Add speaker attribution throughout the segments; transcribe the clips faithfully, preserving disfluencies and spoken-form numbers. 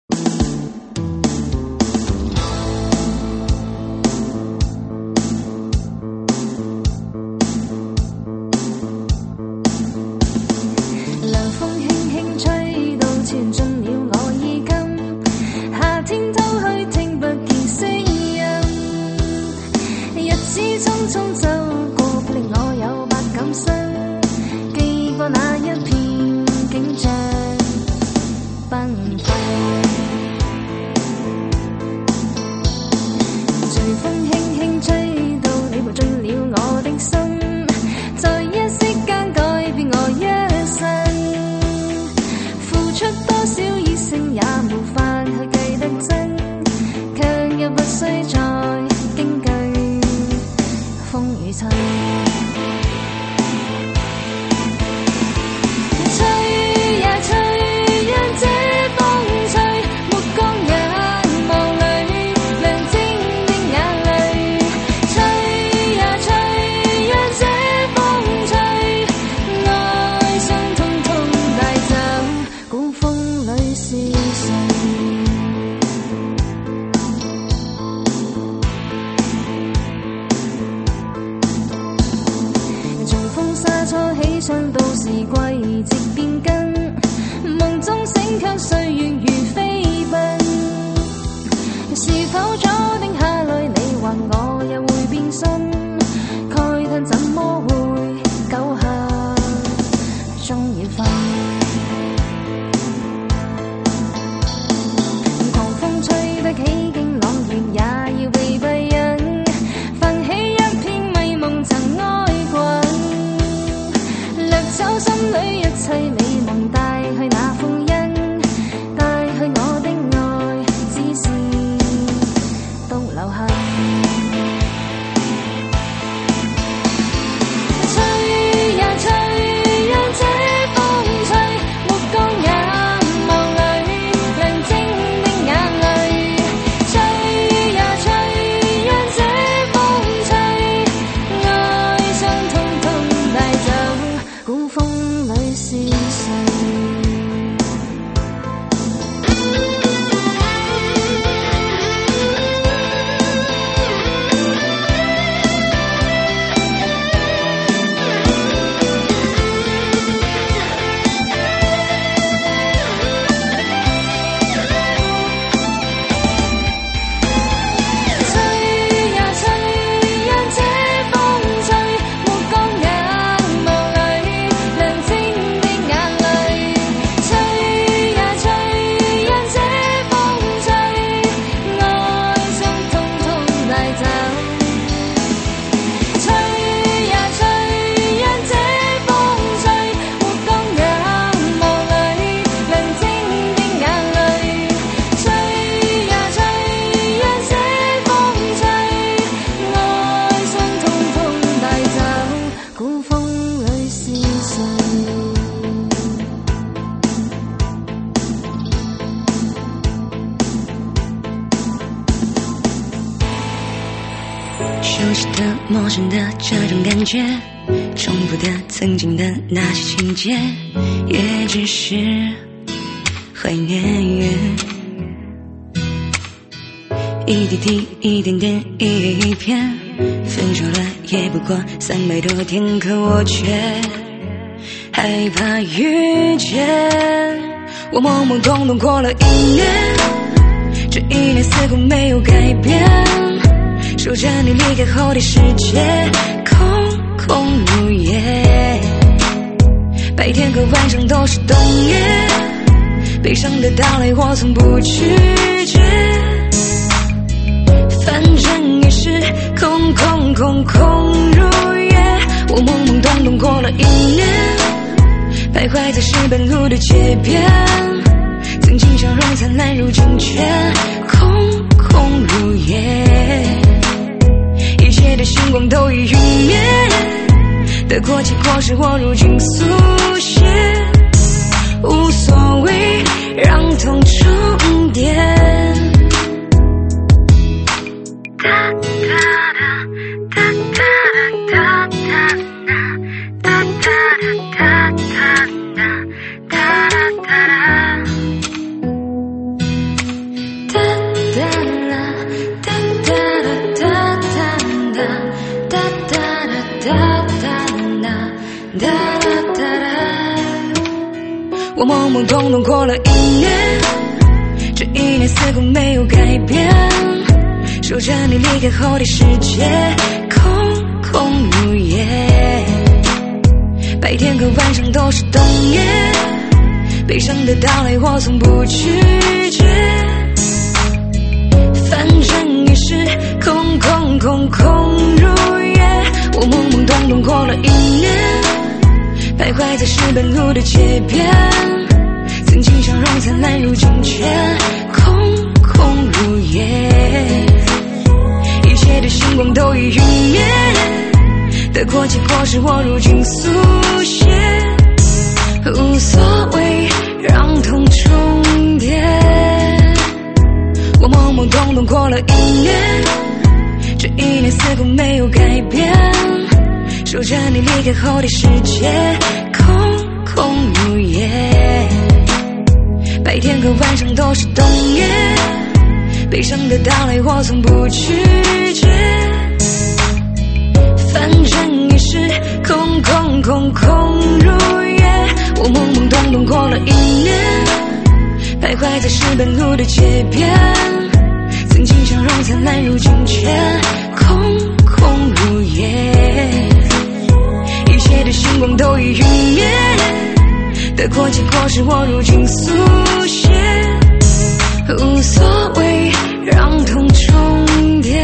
Speaker 1: 凉風輕輕吹到傳進了我衣襟，夏天偷去聽不見聲音，日子匆匆走過，令我有百感傷，記過那一片景象崩潰。隨風輕輕吹到你無進了我的心，在一息間改變我一生，付出多少熱誠也無法去計得真，卻又不需再驚懼風雨侵。吹呀吹，讓這風吹，目光眼眸裏亮晶的眼淚。吹呀吹，讓這風吹，愛想通通帶走，管風裏是誰。隨風沙初起，想到是季節變更，夢中醒卻歲月如飛奔。是否早定下來，你或我也會變心？慨嘆怎麼會久下終要分？狂風吹得幾經朗月，也要被閉忍，泛起一片迷夢曾愛滾，掠走心裏一切美夢，帶去那封印，帶去我的愛，只是獨留痕。吹呀吹，讓這風吹，目光眼眸裏亮晶的眼淚。吹呀吹，讓這風吹，愛想通通帶走，管風裏是誰。吹呀吹，讓這風吹，目光眼眸裏亮晶的眼淚。吹呀吹，讓這風吹，愛想通通帶走。吹呀吹，讓這風吹，目光眼眸裏亮晶的眼淚。吹呀吹，讓這風吹，愛想通通帶走，管風裏是誰。
Speaker 2: 熟悉的、陌生的这种感觉，重复的、曾经的那些情节，也只是怀念。一滴滴，一点点，一页一篇，分手了也不过三百多天，可我却害怕遇见。我懵懵懂懂过了一年，这一年似乎没有改变，守着你离开后的世界，空空如也。白天和晚上都是冬夜，悲伤的到来我从不拒绝，反正也是空空空空如也。我懵懵懂懂过了一年，徘徊在石板路的街边，曾经笑容灿烂，如今却空空如也。一切的星光都已陨灭，得过且过是我如今速写，无所谓让痛重叠。哒哒哒哒哒哒哒哒哒哒哒哒哒哒哒。 我懵懵懂懂过了一年，这一年似乎没有改变，守着你离开后的世界空空如也，白天和晚上都是冬夜，悲伤的到来我从不拒绝，反正也是空空空空如也。我懵懵懂懂过了一年，徘徊在石板路的街边，曾经笑容灿烂，如今却空空如也，一切的星光都已陨灭，得过且过是我如今速写，无所谓让痛重叠。我懵懵懂懂过了一年，这一年似乎没有改变，守着你离开后的世界空空如也，白天和晚上都是冬夜，悲伤的到来我从不拒绝，反正也是空空空空如也。我懵懵懂懂过了一年，徘徊在石板路的街边，曾经笑容灿烂，如今却空空如也，一切的星光都已陨灭，得过且过是我如今速写，无所谓让痛重叠。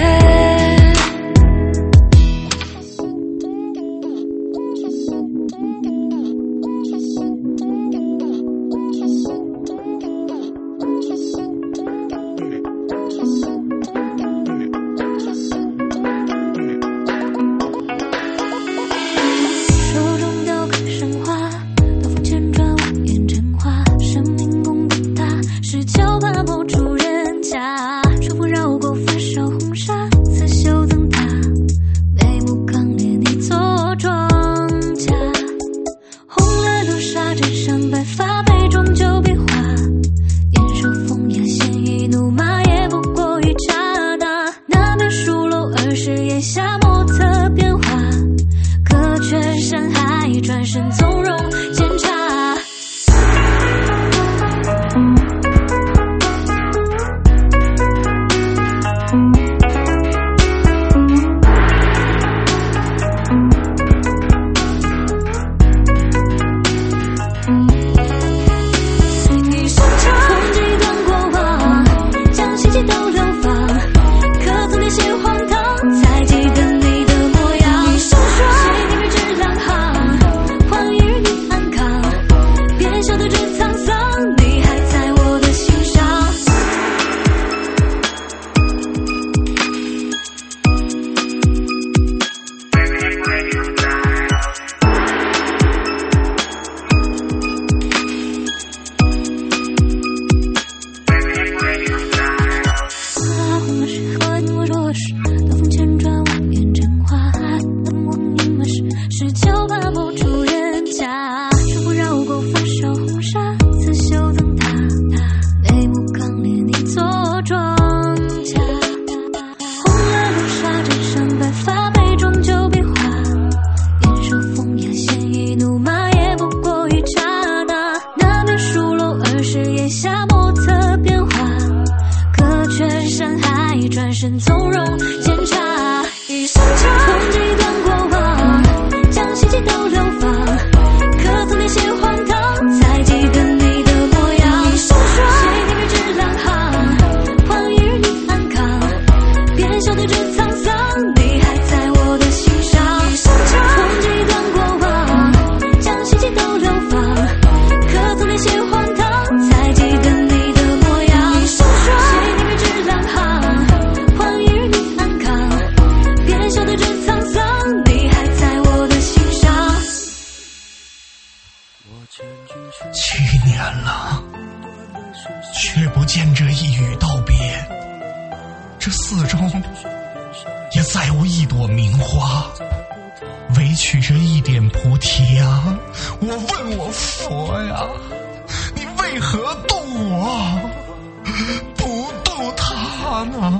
Speaker 3: 七年了，却不见这一语道别，这寺中也再无一朵名花，唯取这一点菩提啊！我问我佛呀，你为何度我，不度他呢？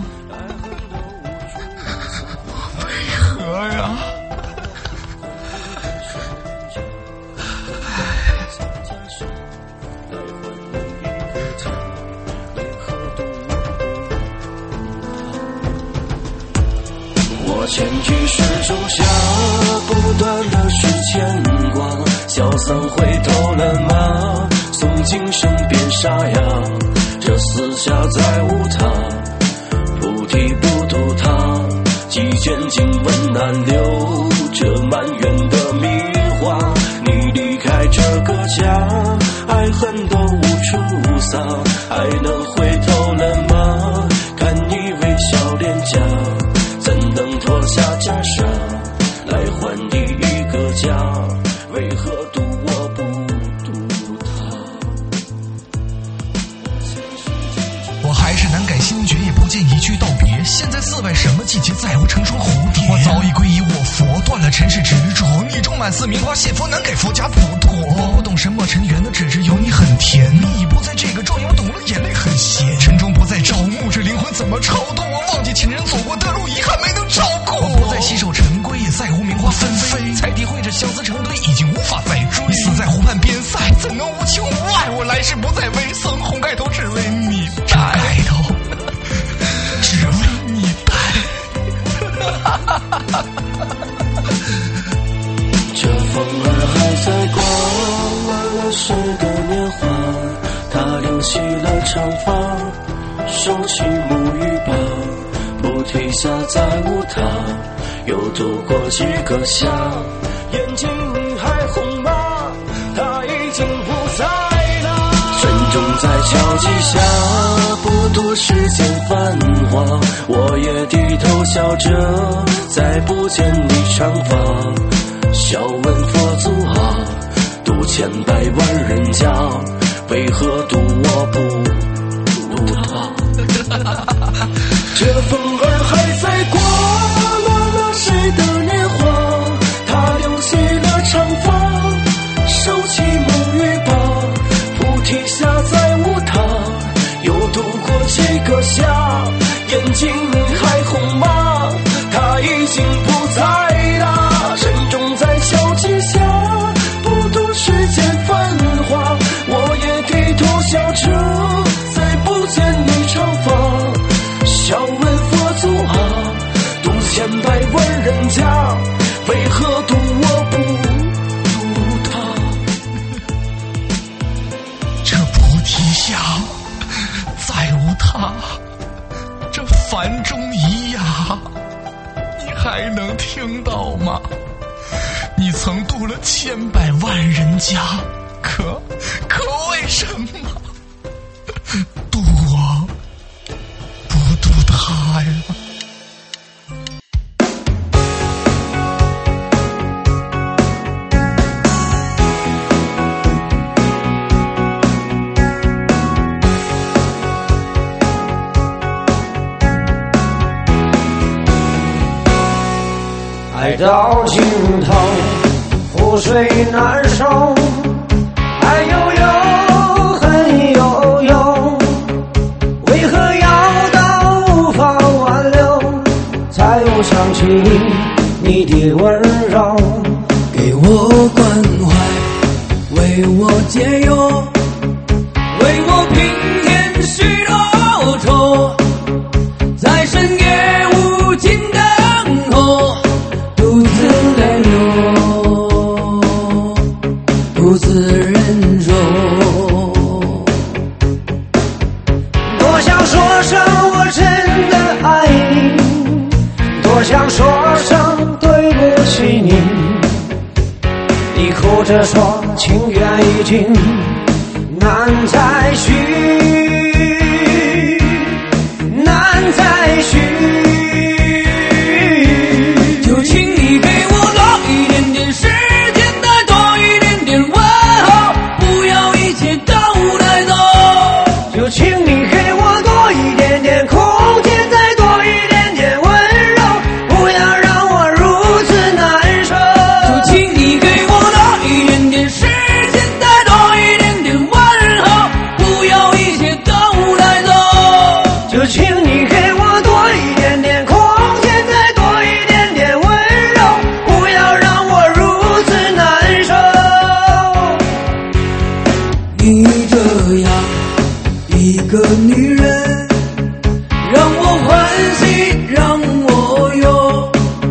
Speaker 3: 为何呀？
Speaker 4: 我千居水中下，不断的是牵挂。小桑回头了吗？诵经声变沙哑，这四下再无他，菩提不渡他。几卷经文难留，这满园的名花。你离开这个家，爱恨都无处撒，还能回头了吗？看你微笑脸颊，怎能脱下袈裟来还你一个家？为何渡我不渡他？
Speaker 3: 我还是难改心决，也不见一句道别。现在寺外什么季节，再无成双蝴蝶。我早已皈依我佛，断了尘世执着。你种满寺名花，谢佛难改佛家不妥。我不懂什么尘缘的，只知有你很甜。你已不在这个庄园，我懂了，眼泪很咸。尘中不再朝暮，这灵魂怎么超度？我忘记前人走过的路，遗憾没能照顾。我不再洗手尘归，也再无名花纷飞。才体会这相思成堆，已经无法再追。你死在湖畔边塞，怎能无情无爱？我来世不再为僧，红盖头只为你戴。盖头只为你戴。
Speaker 4: 这风儿还在刮，乱了谁的年华？他留起了长发，收起沐浴吧。菩提下再无他，又度过几个夏。眼睛还红吗？他已经不在了。身中在交际下，不度世间繁华。我也低头笑着，再不见你长发。笑问佛祖啊，渡千百万人家，为何渡我不渡他？这风儿还在刮，乱了谁的年华？他留起了长发，收起沐浴吧。菩提下再无他，又度过几个夏。眼睛还红吗？他已经不在了。身中在交际下，不度世间繁华。我也低头笑着，再不见你长发。笑问佛祖啊，渡千百万人家，为何渡我不渡他？
Speaker 3: 这菩提下再无他，这梵中咿呀，你还能听到吗？你曾渡了千百万人家，可可为什么渡我不渡他呀？
Speaker 5: 爱到尽头，覆水难收，爱悠悠，恨悠悠，为何要到无法挽留？才又想起你的温柔，
Speaker 6: 给我关怀，为我解忧，为我平添许多愁，在深夜无尽等候，独自泪流，独自忍受。
Speaker 5: 多想说声我真的爱你，多想说声对不起你，你哭着说情缘已经难再续，难再续。
Speaker 6: 就请你给我多一点点时间，再多一点点问候，不要一切都带走。
Speaker 5: 就请你给我多一点点空间，再多一点点温柔，不要让我如此难受。
Speaker 6: 就请你给我多一点点时间，再多一点点问候，不要一切都带走。
Speaker 5: 就请你给我多一点点空间，再多一点点温柔，不要让我如此难受。
Speaker 6: 你这样一个女人，让我欢喜让我忧，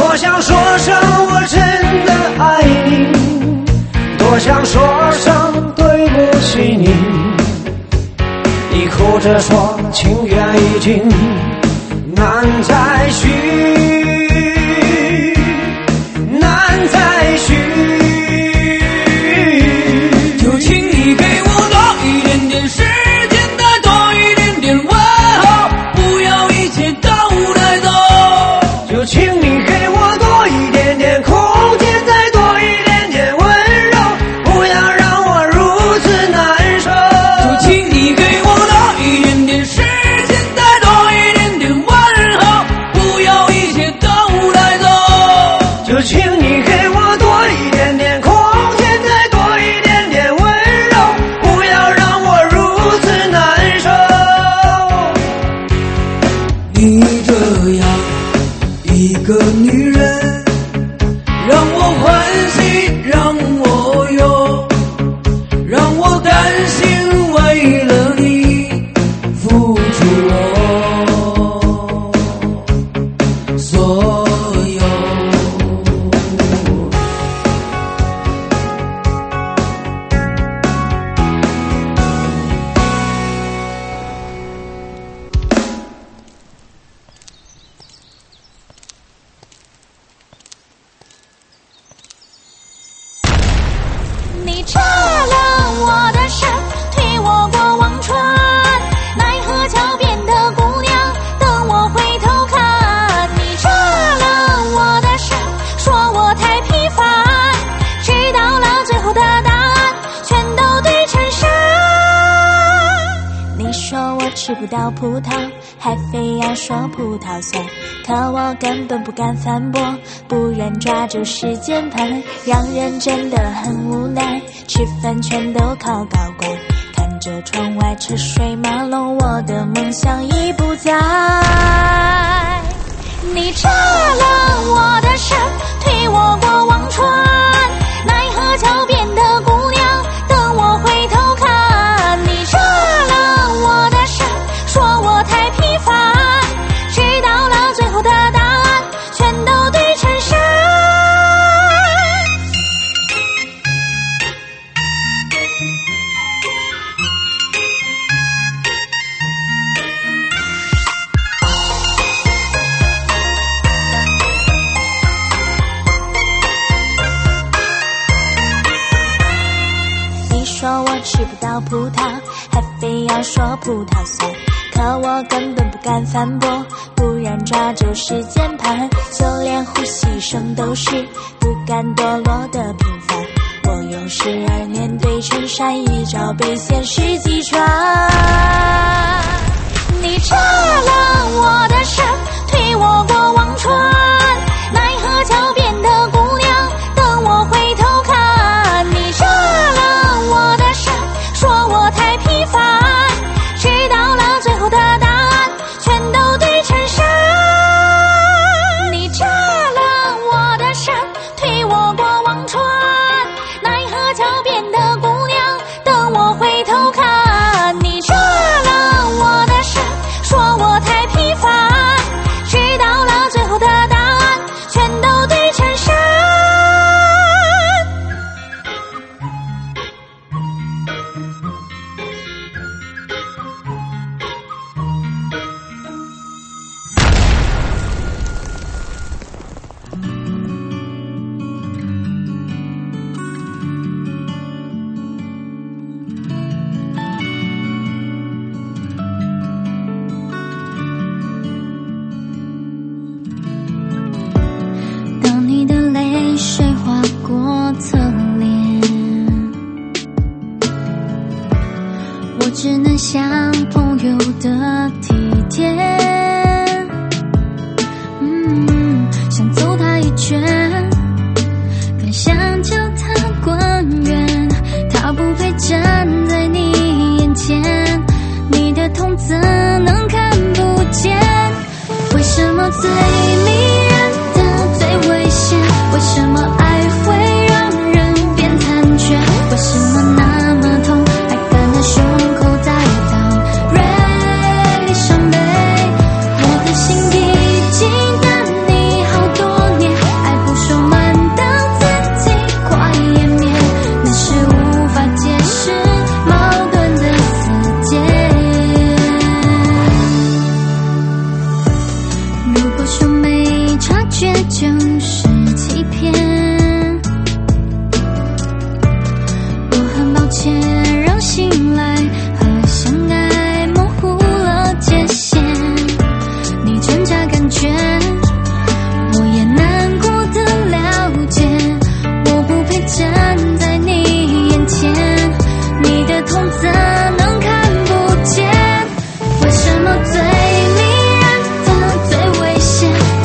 Speaker 5: 多想说声我真的爱你，多想说声对不起你。你哭着说情缘已尽，难再续，难再续。
Speaker 6: 就请你给我多一点点时间，再多一点点问候，不要一切都带走。
Speaker 5: 就请你给我多一点点空间，再多一点点温柔，不要让我如此难受。
Speaker 6: 就请你给我多一点点时间，再多一点点问候，不要一切都带走。
Speaker 5: 就请你给我多一点点空间，再多一点点温柔，不要让我如此难受。
Speaker 6: 你这样一个女人，让我欢喜，让我忧，让我甘心为了你付出我所有。
Speaker 1: 你拆了我的身，推我过忘川，奈何桥边的姑娘等我回头看。你拆了我的身，说我太平凡，知道了最后的答案全都对称上。你说我吃不到葡萄，还非要说葡萄酸，可我根本不敢反驳，不愿抓住时间盘，让人真的很无奈，吃饭全都靠高官，看着窗外车水马龙，我的梦想已不在。你拆了我的身，推我过忘川，奈何桥边的姑娘等我回头看。你拆了我的身，说我太平凡，知道了最后的答案全都对称上。你说我吃不到葡萄，还非要说葡萄酸，可我根本不敢反驳，不愿抓住时间盘，就连呼吸声都是不甘堕落的平凡。我用十二年对衬衫，一朝被现实击穿。你拆了我的身，推我过忘川，奈何桥边的姑娘等我回头看。你拆了我的身，说我太平凡，知道了最后的答案全都对称上。你拆了我的身，推我过忘川，奈何桥边的姑娘等我回头看。你拆了我的身，说我太平凡，知道了最后的答案全都对称上。当你的泪水划过侧脸，我只能像朋友的体贴，嗯，想走他一圈，更想叫他滚远，他不配站在你眼前，你的痛怎能看不见？为什么最迷人的最危险？为什么爱会让人变残缺？为什么那么痛还跟着胸口在淌泪伤悲？我的心已经等你好多年，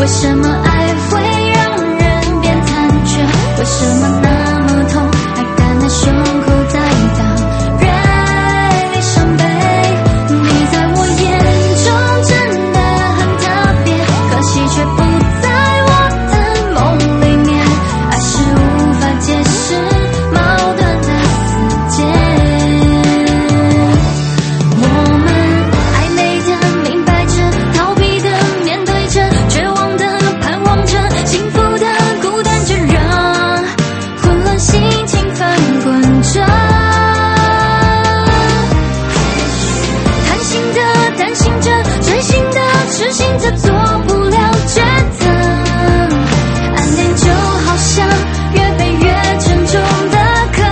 Speaker 1: 为什么爱会让人变残缺？为什么那么痛，还敢在胸口再当锐利伤悲？你在我眼中真的很特别，可惜却不在我的梦里面。爱是无法解释矛盾的死结。我们暧昧的、明白着、逃避的、面对着、绝望的、盼望着、幸福的、孤单着，让混乱心情翻滚着。贪心的、担心着、真心的、痴心着，做不了抉择。暗恋就好像越背越沉重的壳。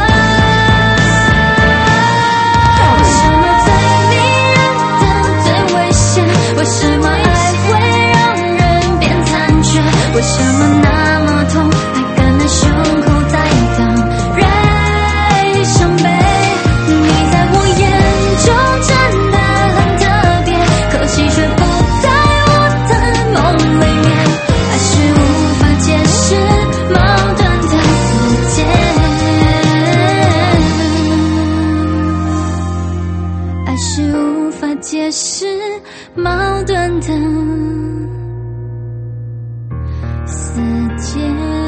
Speaker 1: 为什么最迷人的最危险？为什么爱会让人变残缺？为什么那么痛，还敢在胸口再当锐利伤悲？你在我眼中真的很特别，可惜却不在我的梦里面。爱是无法解释矛盾的死结，爱是无法解释矛盾的死结。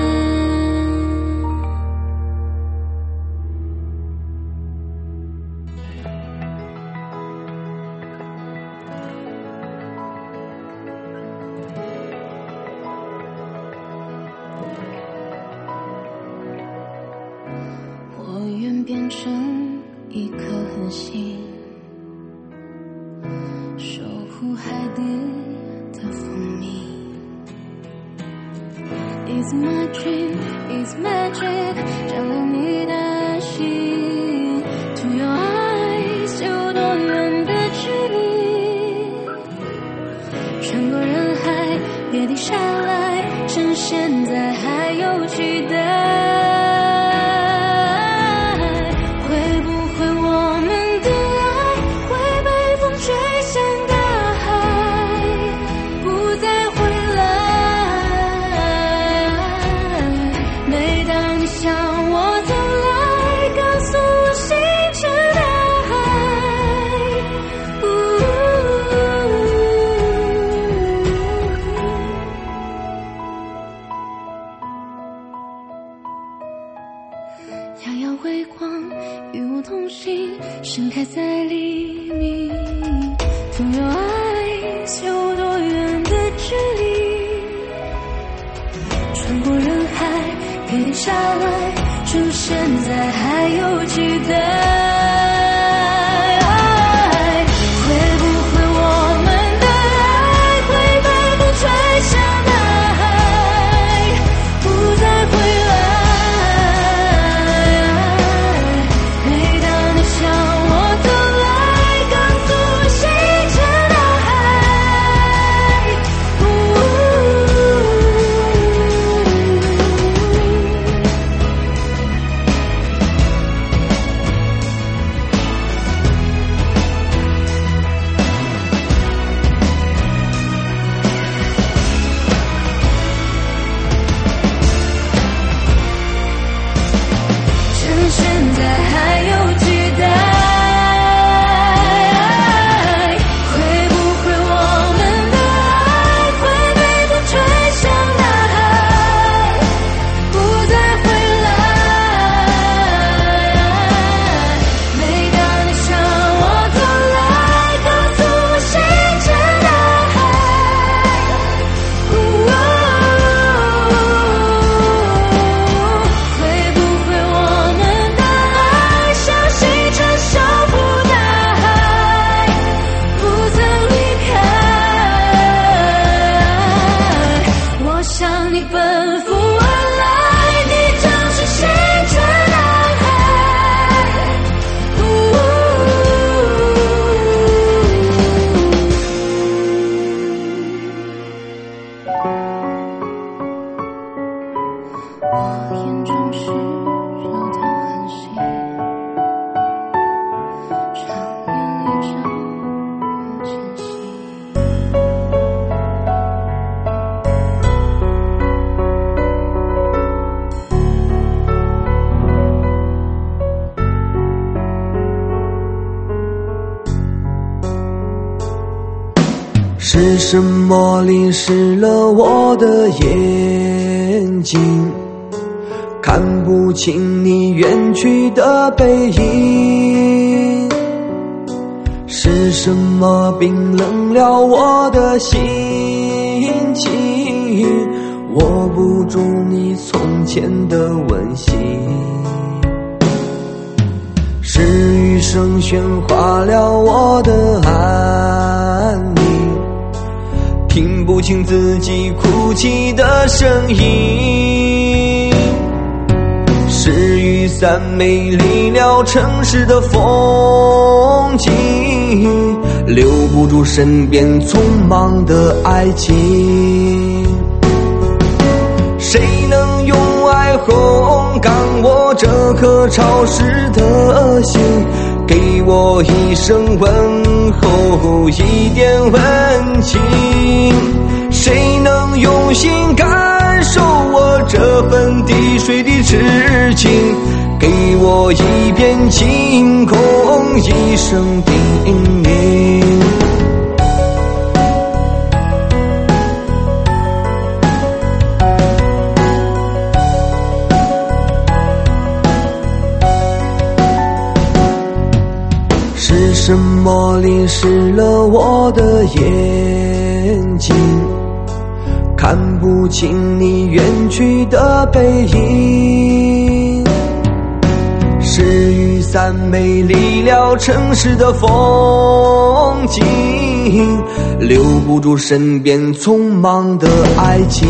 Speaker 1: 我愿变成一颗恒星，守护海底的蜂蜜。It's my dream, it's magic， 占领你的心。To your eyes， 有多远的距离？穿过人海，别停下来，趁现在还有期待。会不会我们的爱会被风吹向大海，不再回来？每当你向我走来，告诉我星辰大海。遥遥微光，与我同行，盛开在黎明。To your eyes， 有多远的距离？穿过人海，别停下来，趁现在还有期待。会不会我们的爱会被风吹向大海，不再回来？每当你向我走来，告诉我星辰大海。
Speaker 6: 是什么淋湿了我的眼睛，看不清你远去的背影？是什么冰冷了我的心情，握不住你从前的温馨？是雨声喧哗了我的安宁，听不清自己哭泣的声音。是雨伞美丽了城市的风景，留不住身边匆忙的爱情。谁能用爱烘干我这颗潮湿的心，给我一声问候，一点温情？谁能用心感受我这份滴水的痴情，给我一片晴空，一声叮咛？是什么淋湿了我的眼睛，看不清你远去的背影？是雨伞美丽了城市的风景，留不住身边匆忙的爱情。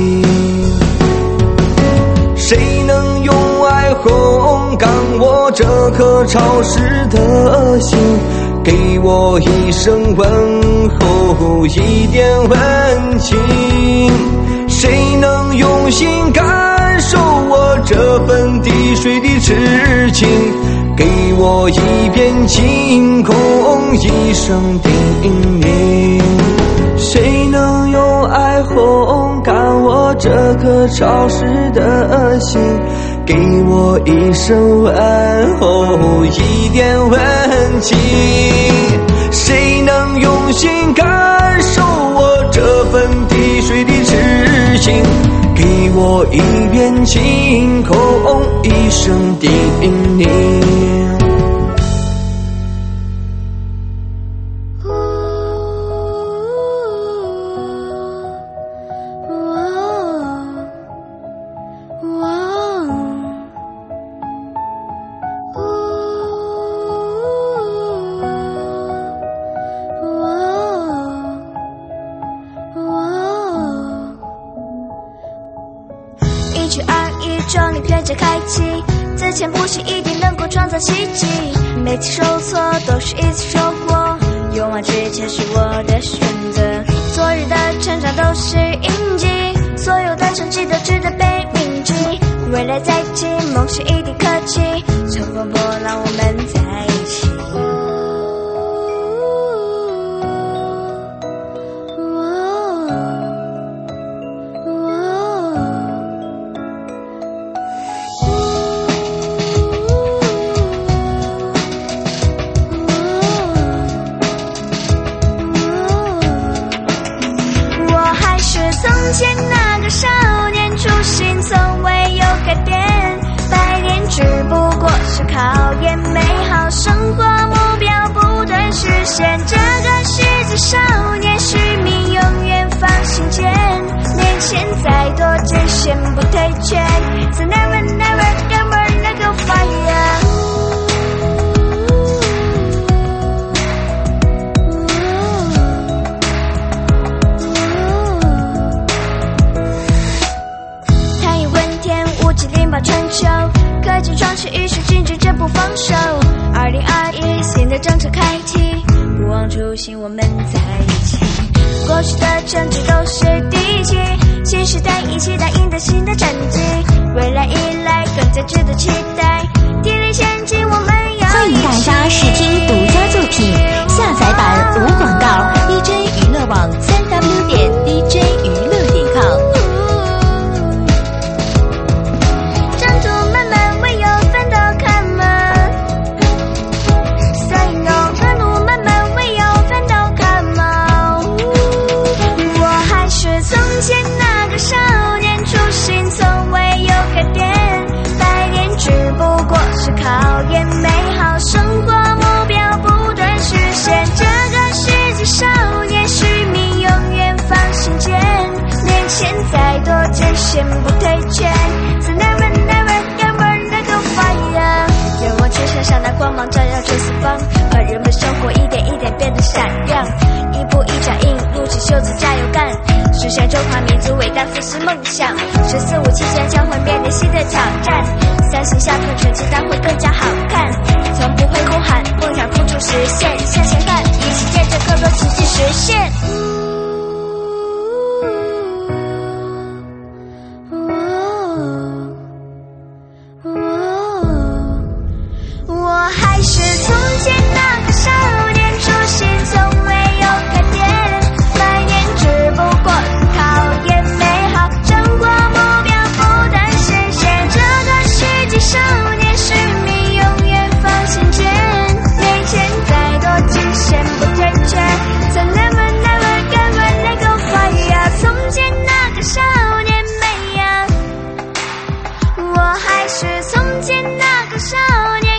Speaker 6: 谁能用爱烘干我这颗潮湿的心，给我一声问候，一点温情？谁能用心感受我这份滴水的痴情，给我一片晴空，一声叮咛？谁能用爱烘干我这颗潮湿的心，给我一声问候，一点温情？谁能用心感受我这份滴水的痴情，给我一片晴空，一声叮咛？
Speaker 1: 一曲二一壮丽篇章开启，自前不息一定能够创造奇迹。每次受挫都是一次收获，勇往直前是我的选择。昨日的成长都是印记，所有的成绩都值得被铭记。未来在即，梦想一定可期，乘风破浪我们在一起。从前那个少年，初心从未有改变，百年只不过是考验，美好生活目标不断实现。这个世界少年使命永远放心间，面前再多极限不退却。So never never ever let go fire。全球科技创新与时俱进，绝不放手。二零二一新的征程开启，不忘初心，我们在一起。过去的成绩都是第几，新时代一起打赢的新的战绩，未来一来更加值得期待。砥砺前进，我们要
Speaker 7: 欢迎大家试听独家作品，下载版无广告 D J 娱乐网三 w 点 d j 娱乐点 com。
Speaker 1: Say no， 各路漫漫唯有奋斗 Come on。 线不退却。So never never never let go fire。愿望天线上的光芒照耀着四方，把人们生活一点一点变得闪亮。一步一脚印，撸起袖子加油干，实现中华民族伟大复兴梦想。十四五期间将会面临新的挑战，三星下课成绩单会更加好看。从不会哭喊，梦想付诸实现，向前看，一起见证更多奇迹实现。我还是从前那个少年，初心从未有改变，百年只不过考验美好生活目标不断实现。这个世纪少年使命永远放心间，没钱再多极限不退却。So never never never let go fire。从前那个少年美呀，我还是从前那个少年。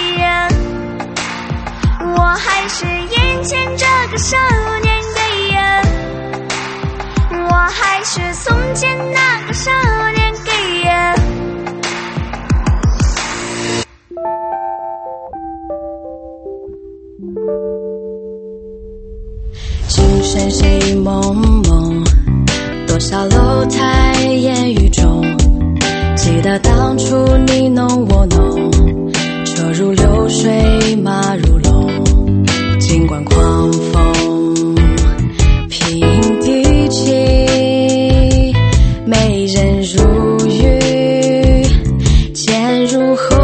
Speaker 1: 我还是眼前这个少年给呀，我还是从前那个少年给呀。
Speaker 2: 情深谁蒙蒙，多少楼台烟雨中，记得当初你侬我侬，车如流水马如龙，尽管狂风平地起，美人如玉剑如虹，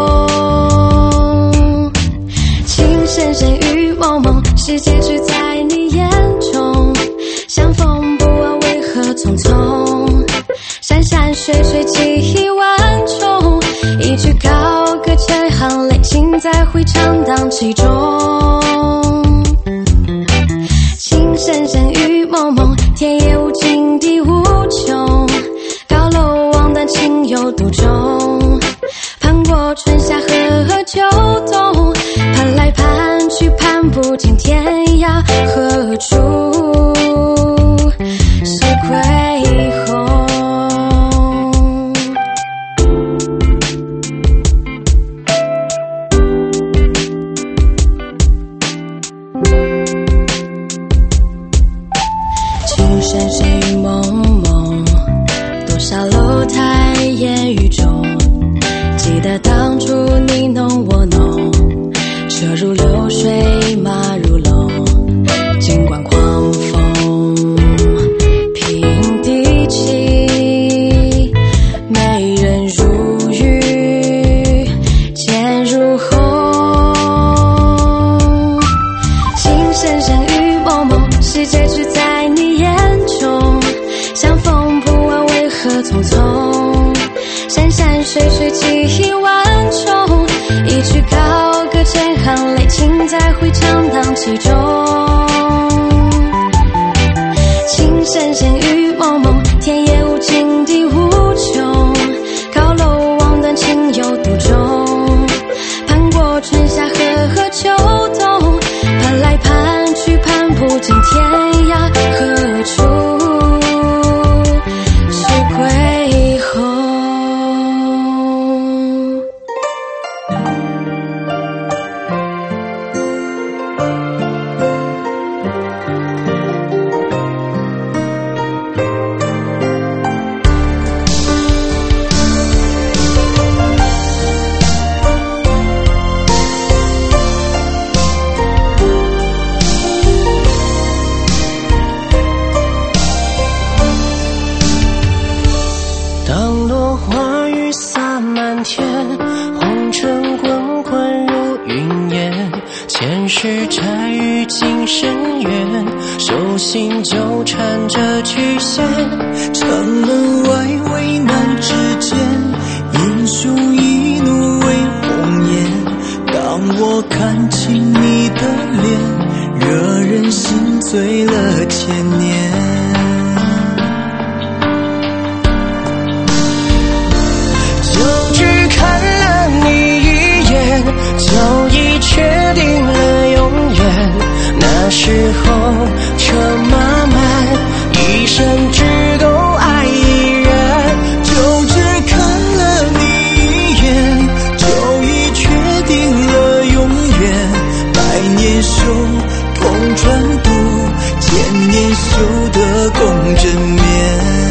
Speaker 2: 情深深雨蒙蒙，世界只在你眼中，相逢不问为何匆匆，山山水水几万重，一句高歌千行泪，尽在回肠荡气中。情深深雨蒙蒙，天也无尽地无穷，高楼望断情有独钟，盼过春夏和秋冬，盼来盼去盼不尽天涯何处是归鸿。情深深雨蒙蒙，多少楼台烟雨中，记得当初你侬我侬，车如流水马如龙，尽管狂风平地起，美人如玉剑如虹，情深深雨蒙蒙，世界只在你眼中，相逢不问为何匆匆，山山水水几万重，一句高歌千行泪，尽在回肠荡气中。情深深雨蒙蒙，天也无尽地无穷，高楼望断情有独钟，盼过春夏和秋冬，盼来盼去盼不尽天涯何处是归鸿。
Speaker 4: 当落花雨洒满天，红尘滚滚如云烟，前世债与今生缘，手心纠缠着曲线，
Speaker 6: 长门外为难之间，一树一怒为红颜。当我看清你的脸，惹人心醉了千年。早已确定了永远，那时候车马慢，一生只够爱一人。 绣的共枕眠。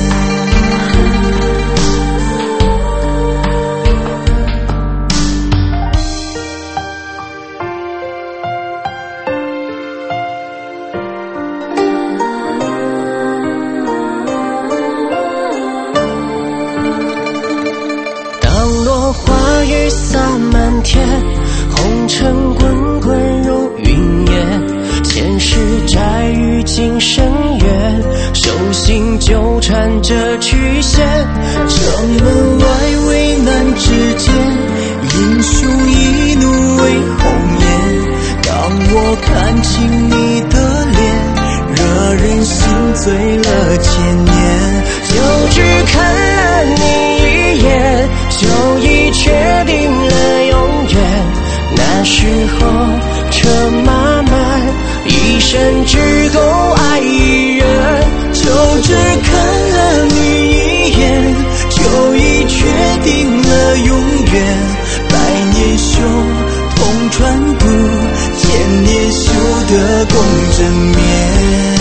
Speaker 4: 花雨洒满天，红尘滚滚如云烟，前世债与今生缘，手心纠缠着曲线。
Speaker 6: 城门外危难之间，英雄一怒为红颜。当我看清你的脸，惹人心醉了千年。
Speaker 4: 就只看了你一眼，就已确定了永远。那时候车马慢，一生只够爱一人。
Speaker 6: 就只看了你一眼，就已确定了永远。百年修，同船渡，千年修得共枕眠。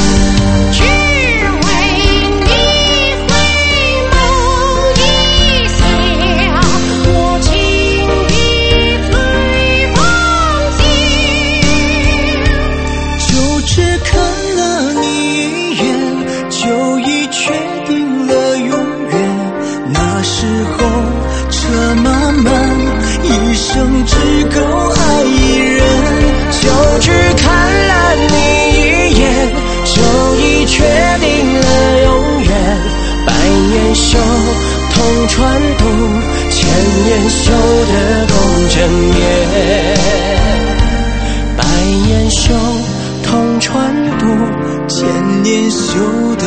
Speaker 4: 只够爱一人，就只看了你一眼，就已确定了永远。百年修，同船渡，千年修得共枕眠。百年修，同船渡，
Speaker 6: 千年修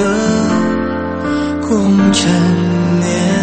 Speaker 6: 得共枕眠。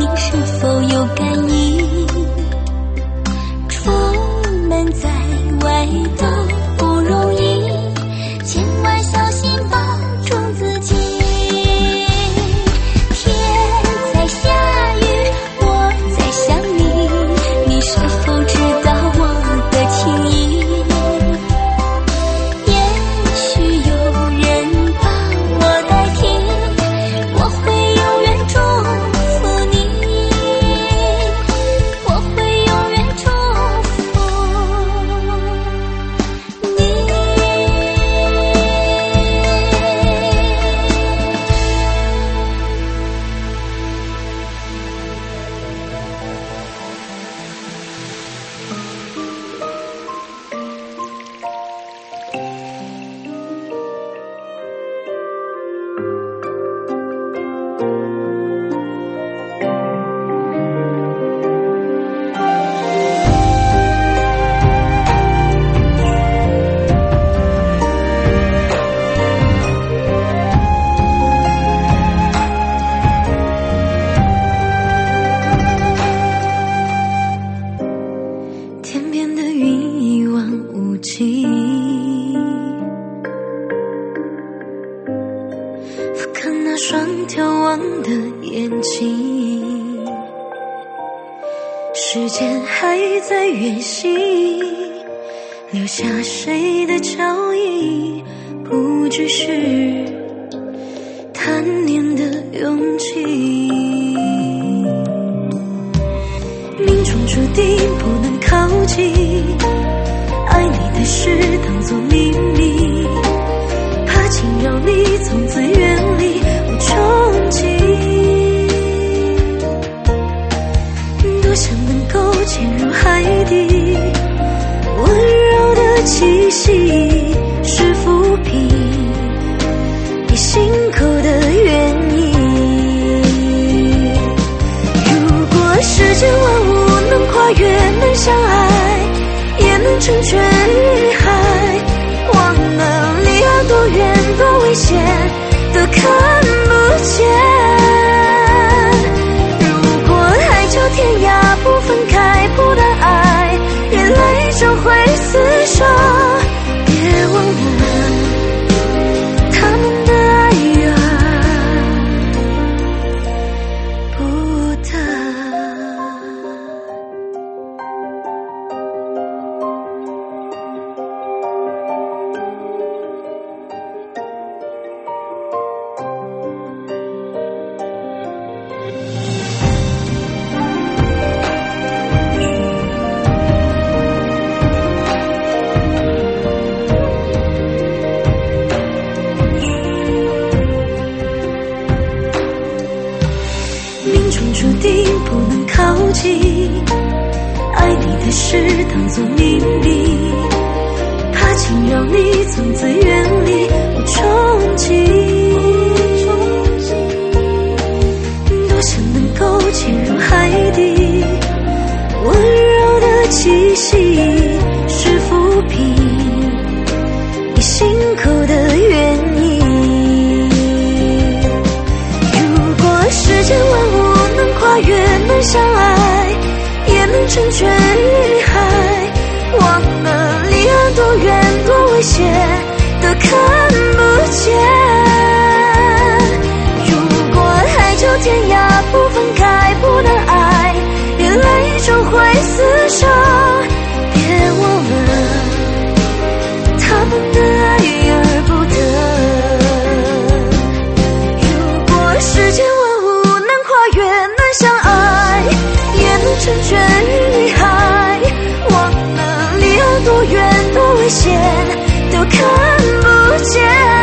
Speaker 1: 是否有感应？出门在外都不容易，千万小心保重自己。天在下雨，我在想你，你是否知道我的情意？也许有人把我代替，我会永远祝福你，我会永远祝福你。天边的云一望无际，俯瞰那双眺望的眼睛，时间还在远行，留下谁的脚印，不只是贪念的勇气。命中注定不能靠近，爱你的事当作秘密，怕惊扰你从此远离我憧憬。多想能够潜入海底，温柔的气息是抚平你心口的原因。如果世间万物能跨越，能相爱，也能成全于海，忘了离岸多远多危险都看不见。如果海角天涯不分开，不能爱，眼泪终会厮守，别忘了他们的爱而不得。命中注定不能靠近，爱你的事当作秘密，怕惊扰你从此远离我憧憬。多想能够潜入海底，温柔的气息是抚平你心口的原因。如果世间万物能跨越，能相爱，也能成全于海，忘了离岸多远多危险都看不见。如果海角天涯不分开，不能爱，眼泪终会厮守，别忘了他们的爱而不得。如果世间万物能跨越，能相爱，也能成全于海，忘了离岸多远多危险都看不见。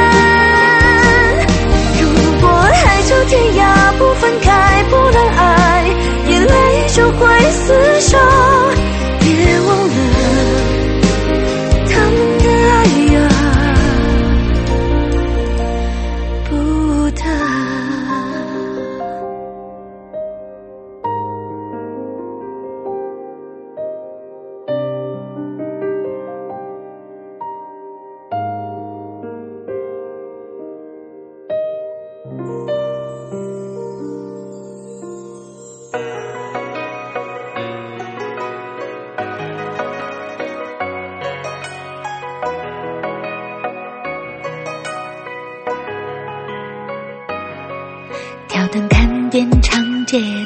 Speaker 1: 如果海角天涯不分开，不能爱，眼泪终会厮守，别忘了他们的爱而不得。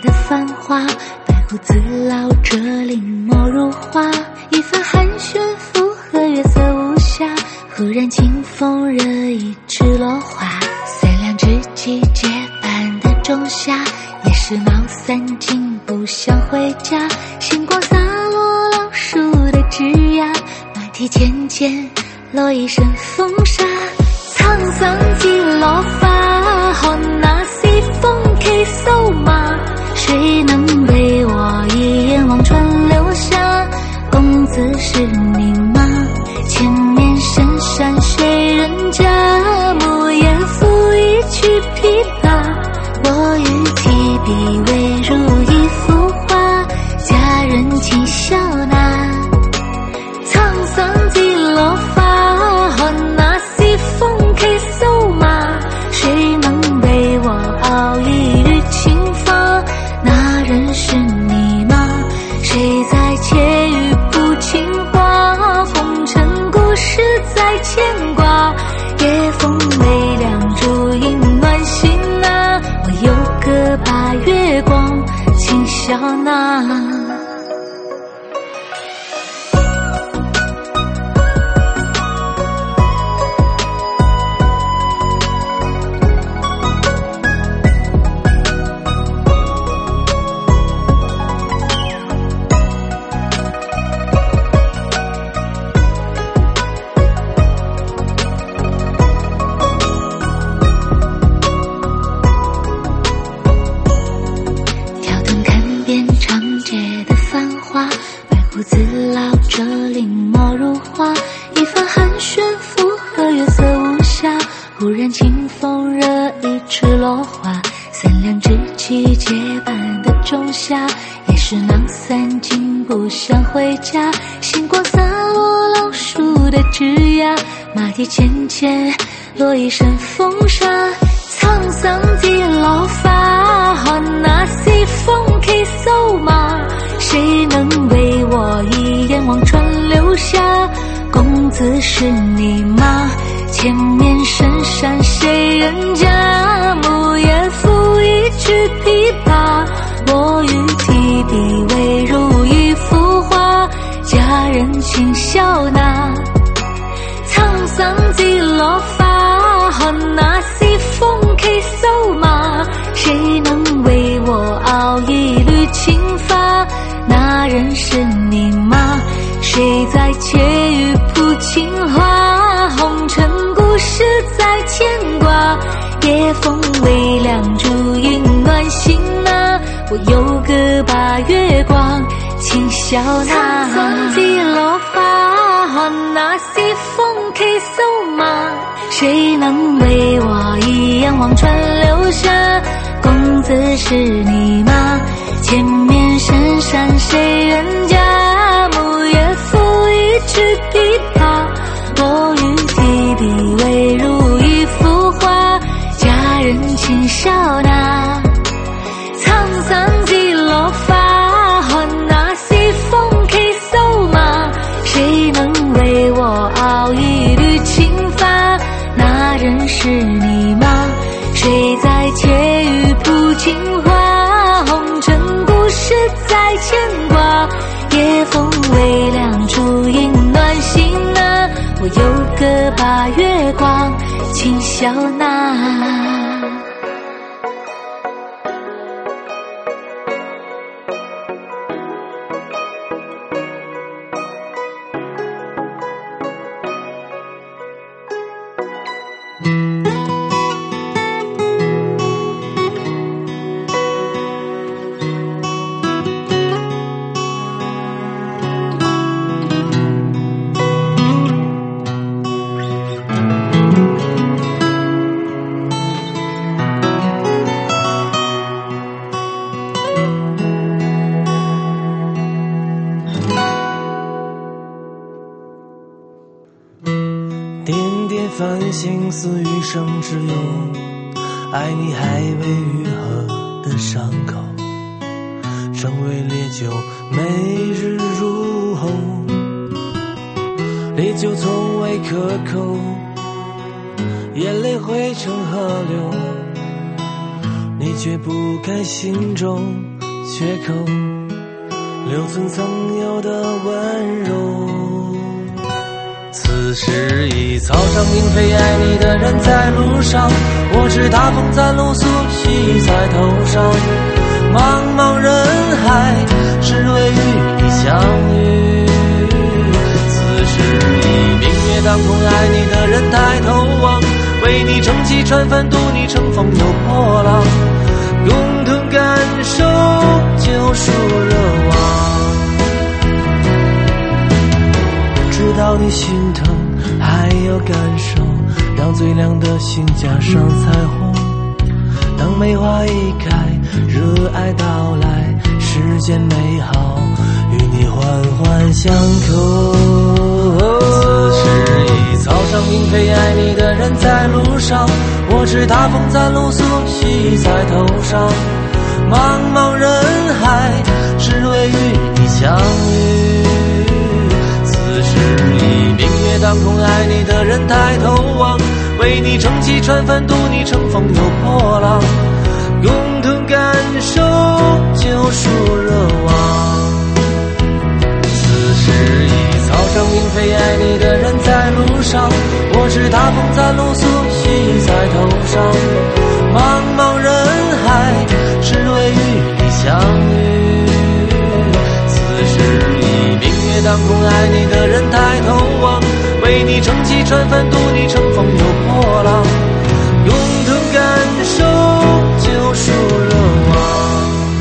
Speaker 8: 的繁华，白胡子老者临摹如画，一番寒暄附和月色无暇，忽然清风惹一池落花，三两知己结伴的仲夏，也是闹三更不想回家，星光洒落老树的枝桠，马蹄渐渐落一身风沙，沧桑几落发，看那西风起瘦马，谁能为我一眼望穿流下，公子是你吗？前面深山谁人家，木叶拂一曲琵琶，我与提笔未如一幅画，佳人轻笑纳，沧桑几落发，看那西风起瘦马，谁能为我熬一缕青发，那人是你吗？谁在窃语不情话，红尘故事在牵挂，夜风微凉烛影暖心啊，我有个把月光轻笑纳。渐渐落一身风沙，沧桑几落发，看那西风起瘦马，谁能为我一眼望穿流下，公子是你吗？前面深山谁人家，木叶拂一曲琵琶，我与提笔未如一幅画，佳人轻笑纳，沧桑几落发，看那西风起瘦马，谁能为我熬一缕青发，那人是你吗？谁在窃语谱情话，红尘故事在牵挂，夜风微凉烛影暖心啊，我有个把月光轻笑纳，沧桑几落发，看那西风起瘦马，谁能为我一眼望穿流下，公子是你吗？前面深山谁人家，木叶拂一曲琵琶，我与提笔未如一幅画，佳人轻笑纳，沧桑几落发，看那西风起瘦马，谁能为我熬一缕青发，那人是你吗？谁在窃语谱情话，红尘故事在牵挂，夜风微凉烛影暖心啊，我有个把月光轻笑纳。
Speaker 4: 繁星似余生之忧，爱你还未愈合的伤口，成为烈酒，每日入喉，烈酒从未可口，眼泪汇成河流，你却不该心中缺口，留存曾有的温柔。此时已草长莺飞，爱你的人在路上，我只大风在露宿，细在头上。茫茫人海，只为与你相遇。此时已明月当空，爱你的人抬头望，为你撑起船帆，渡你乘风又破浪，共同感受救赎热望。知道你心疼，还要感受，让最亮的心加上彩虹。当梅花一开，热爱到来，世间美好与你环环相扣。此时已草长莺飞，爱你的人在路上，我只大风在露宿，细在头上。茫茫人海，只为与你相遇。此时已明月当空，爱你的人抬头望，为你撑起船帆，渡你乘风又破浪，共同感受救赎热望。此时已草长莺飞，爱你的人在路上，我只大风在露宿，细在头上。茫茫人海，只为与你相遇。此时已明月当空，爱你的人抬头望，为你撑起船帆，渡你乘风又破浪，共同感受救赎热望。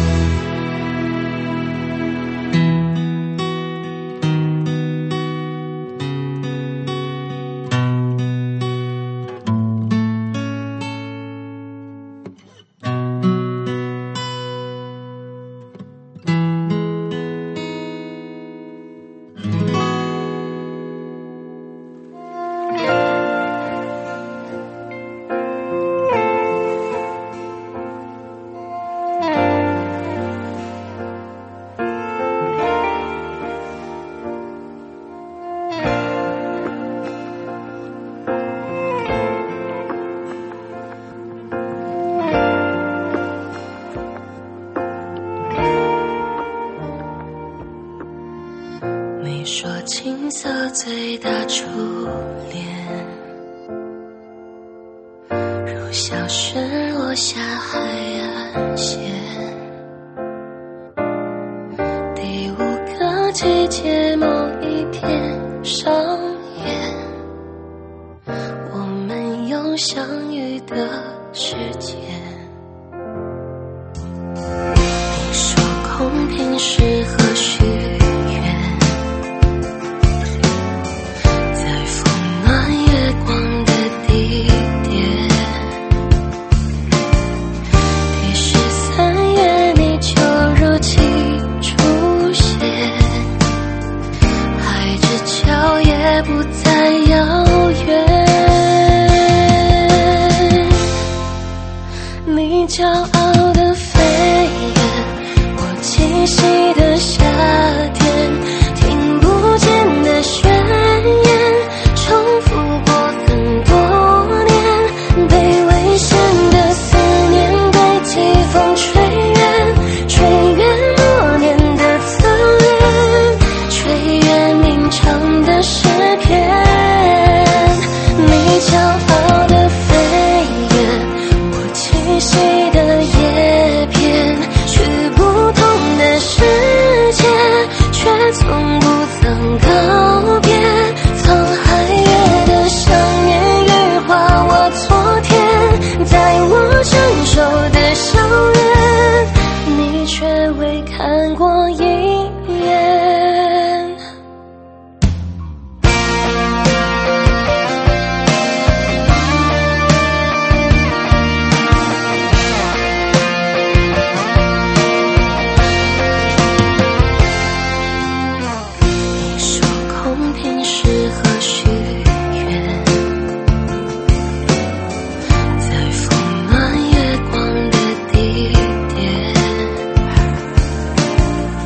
Speaker 8: 你说青涩最大初恋，如小雪落下海岸线。第五个季节某一天上演，我们有相遇的时间。你说空瓶适合许不再遥远，你骄傲的飞远，我栖息的夏天，听不见的宣言，重复过很多年，被危险的思念，被季风吹远，吹远多年的侧脸，吹远鸣唱的诗篇。你骄傲的飞远，我栖息的叶片，去不同的世界，却从不曾告别。沧海月的想念羽化我昨天，在我成熟的校园，你却未看过一眼。你说空瓶适合许愿，在风暖月光的地点。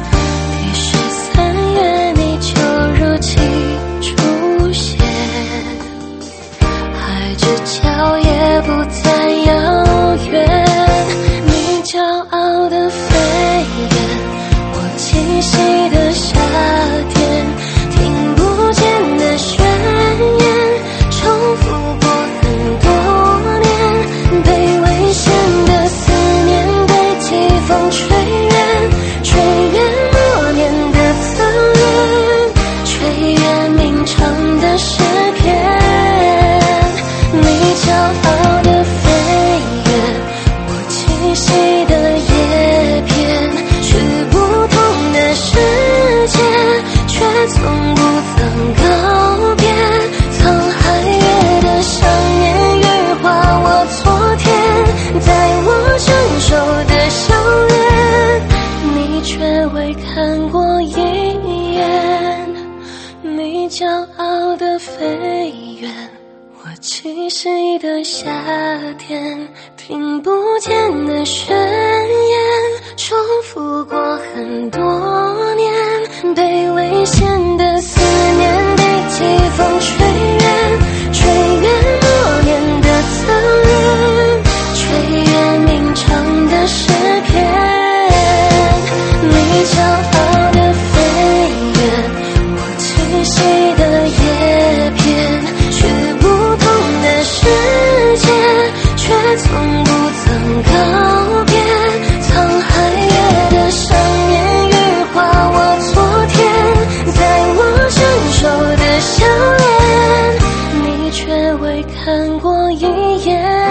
Speaker 8: 吹远，吹远默念的侧脸，吹远鸣唱的诗篇。你骄傲的飞远，我栖息的叶片，去不同的世界，却从不曾告别。沧海月的想念羽化我昨天，在我成熟的笑脸，你却未看过一眼。你骄傲的飞远，我栖息的夏天，听不见的宣言，重复过很多年，被危险的思念，被季风吹远，吹远默念的侧脸，吹远鸣唱的诗篇。你骄傲的飞远，我栖息的叶片，去不同的世界，却从不曾告别。沧海月的想念羽化我昨天，在我成熟的笑脸，你却未看过一眼。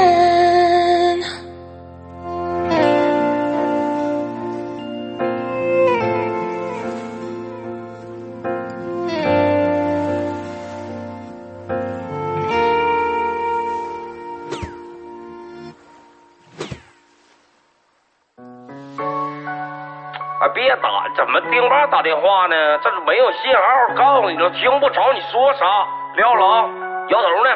Speaker 9: 哎，别打，怎么丁爸打电话呢？这是没有信号，告诉你了，听不着你说啥。撂了啊，摇头呢。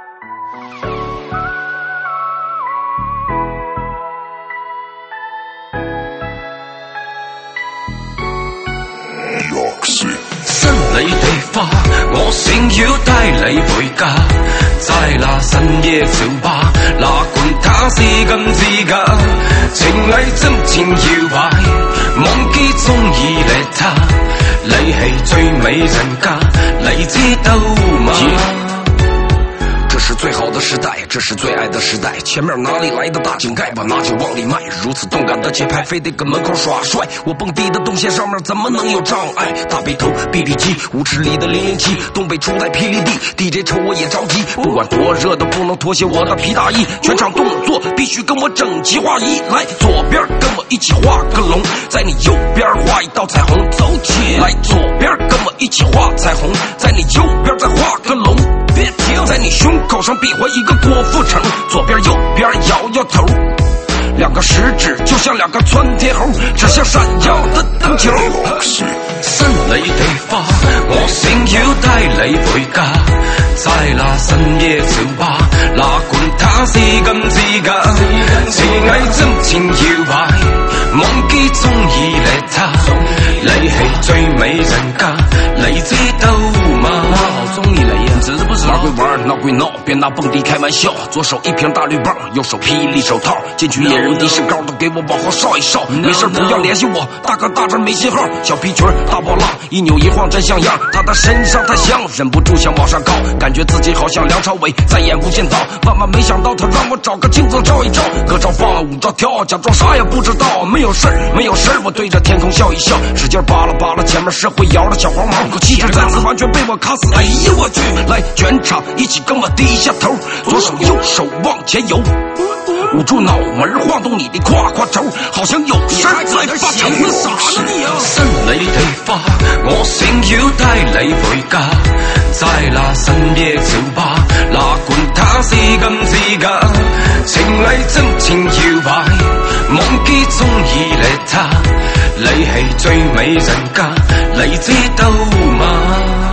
Speaker 10: 新你地花，我想要帶你回家，在那深夜酒吧，哪管他是咁自假，情藝真情搖擺，忘記中意你他，你係最美人家，你知道嗎？这是最好的时代，这是最爱的时代，前面哪里来的大井盖，把拿酒往里迈，如此动感的节拍，非得跟门口耍帅，我蹦迪的动线上面怎么能有障碍？大背头 B B 机，舞池里的零零七，东北初代霹雳地 D J 瞅我也着急，不管多热都不能脱下我的皮大衣，全场动作必须跟我整齐划一，来左边跟我一起画个龙，在你右边画一道彩虹，走起来左边跟我一起画彩虹，在你右边再画个龙，别停，在你胸口上比划一个郭富城，左边右边摇摇头，两个食指就像两个窜天猴，指向闪耀的灯球。新你地花，我想要帶你回家，在那深夜酒吧，哪管他是咁自假，情藝真情搖擺，忘記中意你他，你係最美人家，你知道嗎？我好中意你呀，只是不知道。玩归玩，闹归闹，别拿蹦迪开玩笑。左手一瓶大绿棒，右手霹雳手套，进去野人的身高都给我往后稍一稍。没事不要联系我，大哥大这没信号。小皮裙大波浪，一扭一晃真像样。他的身上太香，忍不住想往上靠，感觉自己好像梁朝伟在演无间道。万万没想到他让我找个镜子照一照，歌照放，舞照跳，假装啥也不知道。没有事儿，没有事儿，我对着天空笑一笑，使劲扒拉扒拉前面是会摇的小黄毛，可气质再次完全被我卡死。哎呀我去！来，全场一起跟我低下头，左手右手往前游，捂住脑门晃动你的胯胯轴，好像有事儿在发愁。你傻了你啊！新你地花，我想要帶你回家，在那深夜酒吧，哪管他是咁自假，情藝真情搖擺，忘記中意你他，你係最美人家，你知道嗎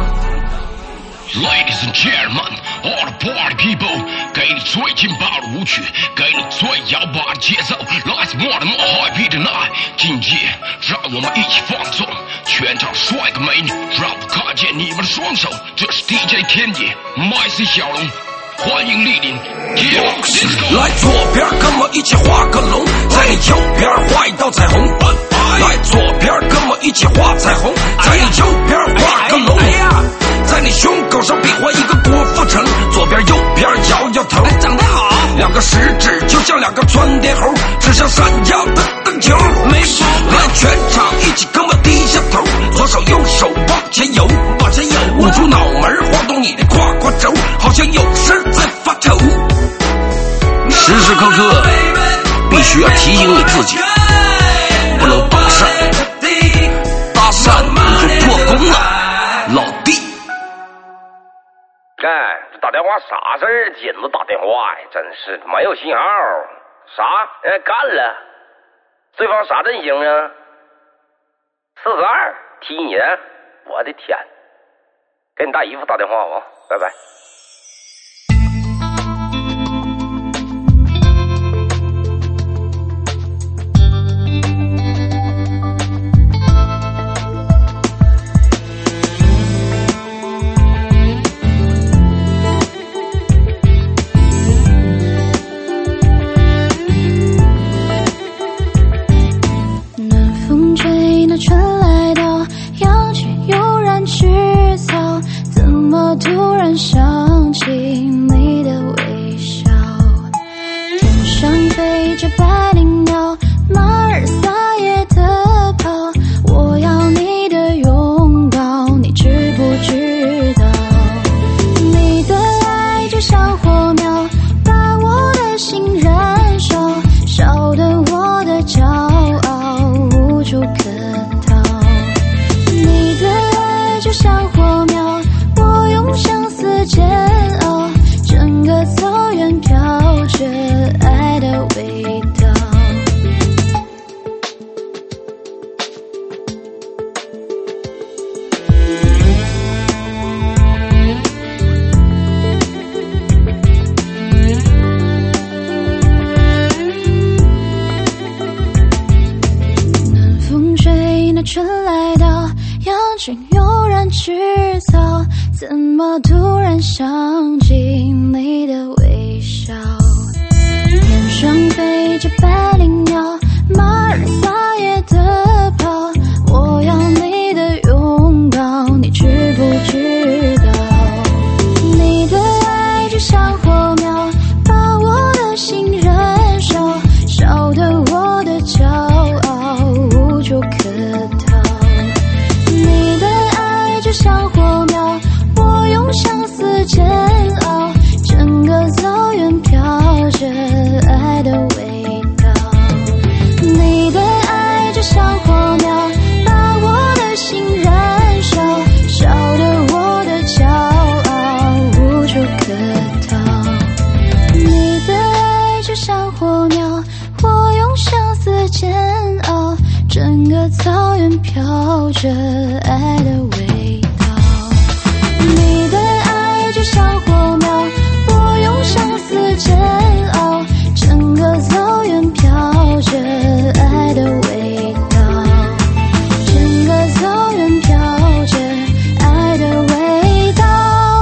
Speaker 10: ？Ladies and gentlemen, all the party people， 给你最劲爆的舞曲，给你最摇摆的节奏，来自 more than more happy tonight。今夜让我们一起放纵，全场帅哥美女，让我看见你们的双手。这是 D J 天野 ，M C 小龙，欢迎莅临。Yeah, 来左边跟我一起画个龙，在你右边画一道彩虹。来左边跟我一起画彩虹，在你右边画个龙。在你胸口上比划一个郭富城，左边右边摇摇头，长得好，两个食指就像两个窜天猴，指向闪耀的灯球。 需要提醒你自己，不能搭讪，搭讪你就破功了，老弟。
Speaker 9: 哎，这打电话啥事儿？紧着打电话呀，真是没有信号。啥？哎，干了。对方啥阵型啊？四十二，踢你的！我的天！给你大姨夫打电话啊，拜拜。
Speaker 1: 突然想起你的微笑，天上飞着百灵鸟，马儿撒野的跑，我要你的拥抱，你知不知道？你的爱就像火苗，把我的心燃烧，烧得我的骄傲无处可逃。你的爱就像火苗，用相思煎熬，整个草原飘着爱的味道。南风吹，那春来到，羊群悠然吃草，怎么突然想起你的微笑？天上飞着百灵鸟，马儿撒野的跑，我要你的拥抱，你知不知道？你的爱就像火苗，把我的心燃烧，烧得我的骄傲无处可逃。你的爱就像火苗，我用相思煎熬，整个草原飘着爱的味道。你的爱就像火苗，把我的心燃烧，烧得我的骄傲无处可逃。你的爱就像火苗，我用相思煎熬，整个草原飘着爱的味道。你的爱就像火苗，我用相思煎熬，整个草原飘着爱的味道，整个草原飘着爱的味道。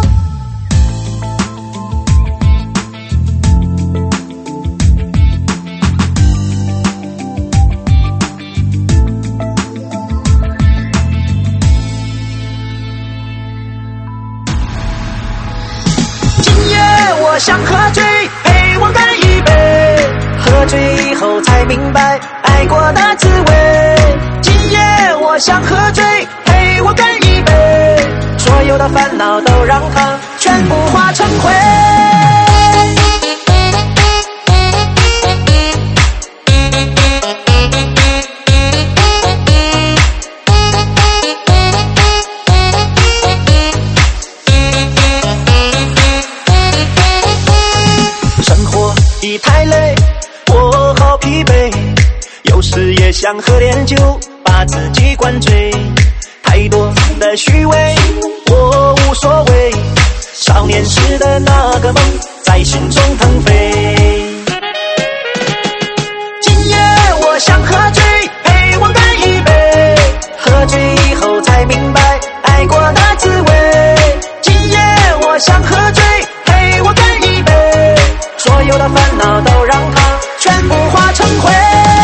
Speaker 5: 我想喝醉，陪我干一杯，喝醉以后才明白爱过的滋味。今夜我想喝醉，陪我干一杯，所有的烦恼都让它全部化成灰。已太累，我好疲惫，有时也想喝点酒，把自己灌醉。太多的虚伪，我无所谓，少年时的那个梦在心中腾飞。今夜我想喝醉，陪我干一杯，喝醉以后才明白爱过的滋味。今夜我想喝醉，陪我干一杯，所有的烦恼都让它全部化成灰。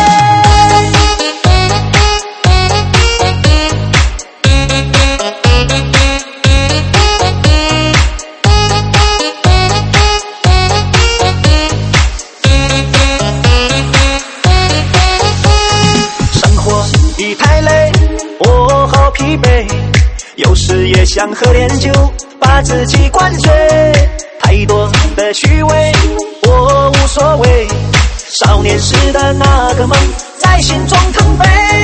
Speaker 5: 生活已太累，我好疲惫，有时也想喝点酒，把自己灌醉。太多的虚伪，我无所谓， 少年时的那个梦在心中腾飞。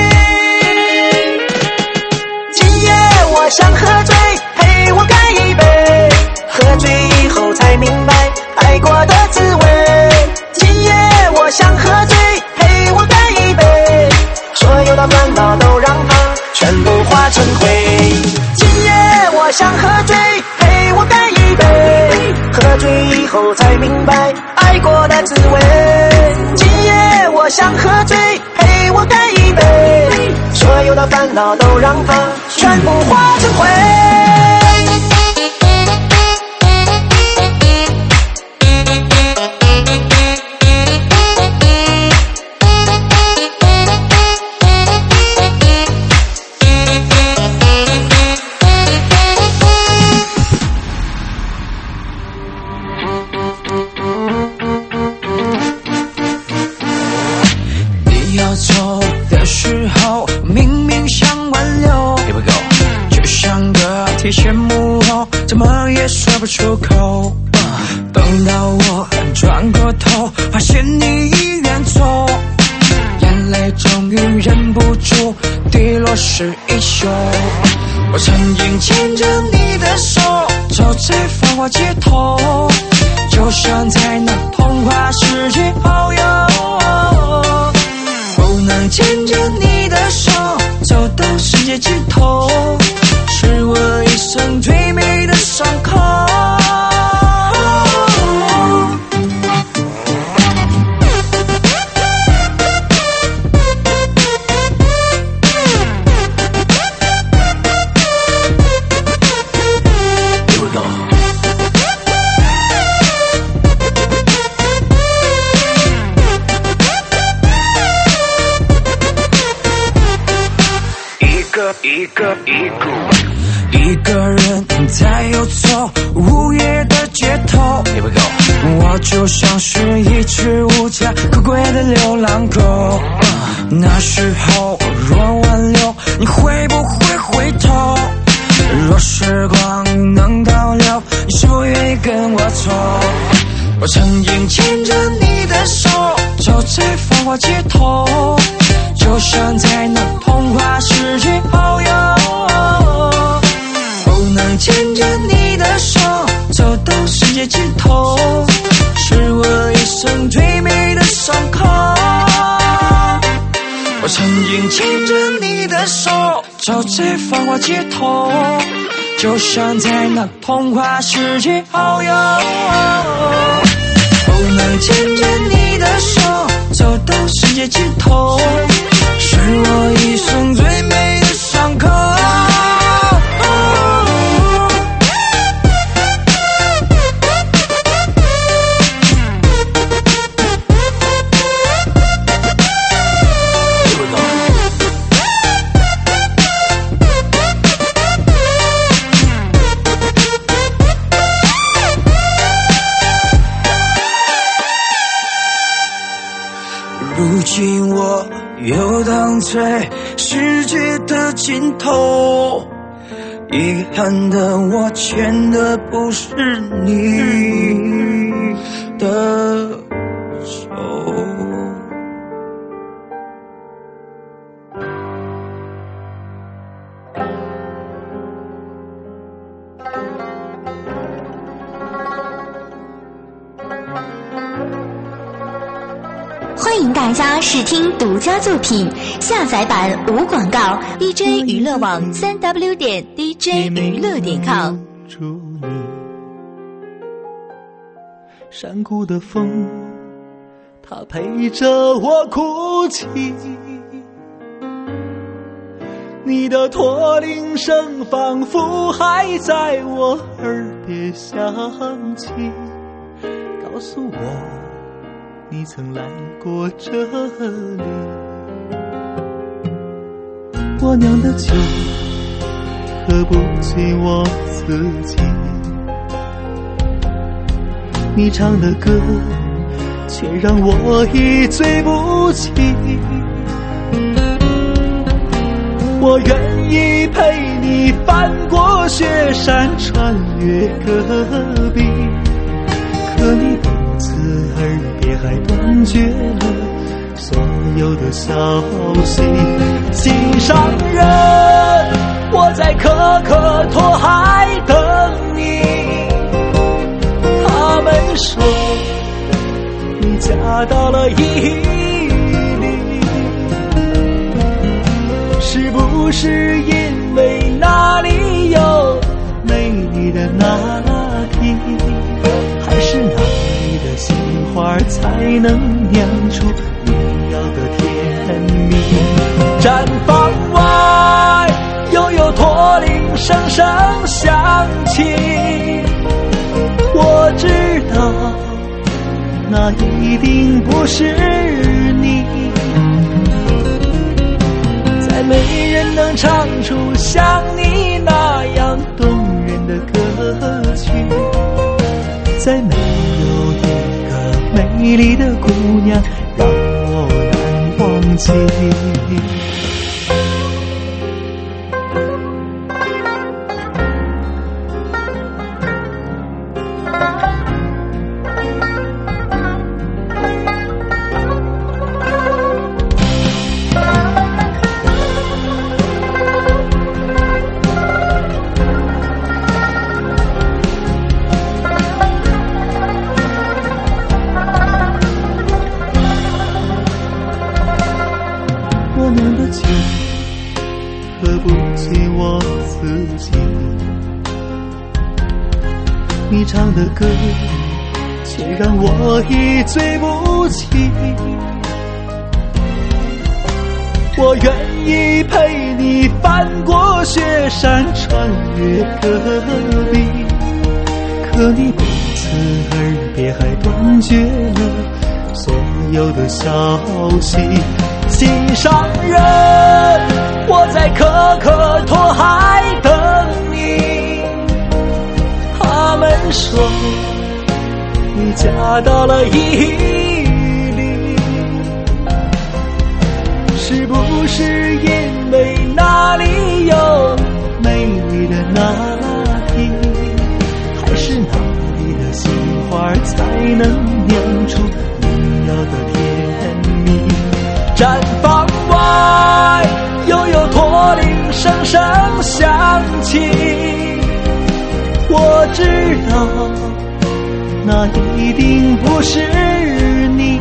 Speaker 5: 今夜我想喝醉，陪我干一杯，喝醉以后才明白爱过的滋味。今夜我想喝醉，陪我干一杯，所有的烦恼都让它全部化成灰。今夜我想喝醉，陪我干一杯，喝醉以后才明白爱过的滋味。今夜我想喝醉，陪我干一杯，所有的烦恼都让它全部化成灰。
Speaker 6: 提线木偶，怎么也说不出口。等到我转过头，发现你已远走，眼泪终于忍不住滴落湿衣袖。我曾经牵着你的手，走在繁华街头，就像在那童话世界遨游。不能牵着你的手，走到世界尽头，是我一生最美的伤口。一个一个一个人在游走午夜的街头，我就像是一只无家可归的流浪狗。那时候若挽留，你会不会回头？若时光能倒流，你是否愿意跟我走？我曾经牵着你的手，走在繁华街头，就像在那童话世界遨游。不能牵着你的手，走到世界尽头，是我一生最美的伤口。我曾经牵着你的手，走在繁华街头，就像在那童话世界遨游。不能牵着你的手，走到世界尽头，是我一生最美的伤口。如今我游荡在世界的尽头，遗憾的我牵的不是你的手。
Speaker 7: 欢迎大家试听独家作品，下载版无广告 ，D J 娱乐网三 W 点 D J 娱乐点 com。
Speaker 4: 山谷的风，它陪着我哭泣。你的驼铃声仿佛还在我耳边响起，告诉我你曾来过这里。我酿的酒喝不进我自己，你唱的歌却让我一醉不起。我愿意陪你翻过雪山，穿越戈壁，可你独自耳边别还断绝了所有的消息。心上人，我在可可托海等你。他们说你嫁到了伊犁，是不是因为那里有美丽的那拉提，还是那里的杏花才能酿出你要的甜蜜？毡房外又有驼铃声声响起，我知道那一定不是你，再没人能唱出像你那样动人的歌曲，再没有一个美丽的姑娘让我难忘记。我酿的酒喝不醉我自己，你唱的歌却让我一醉不起。我愿意陪你翻过雪山，穿越戈壁，可你不辞而别还断绝了所有的消息。心上人，我在可可托海等你。他们说你嫁到了伊犁，是不是因为那里有美丽的那拉提，还是那里的杏花才能酿出你要的甜蜜？毡房外又有驼铃声声响起，我知道那一定不是你，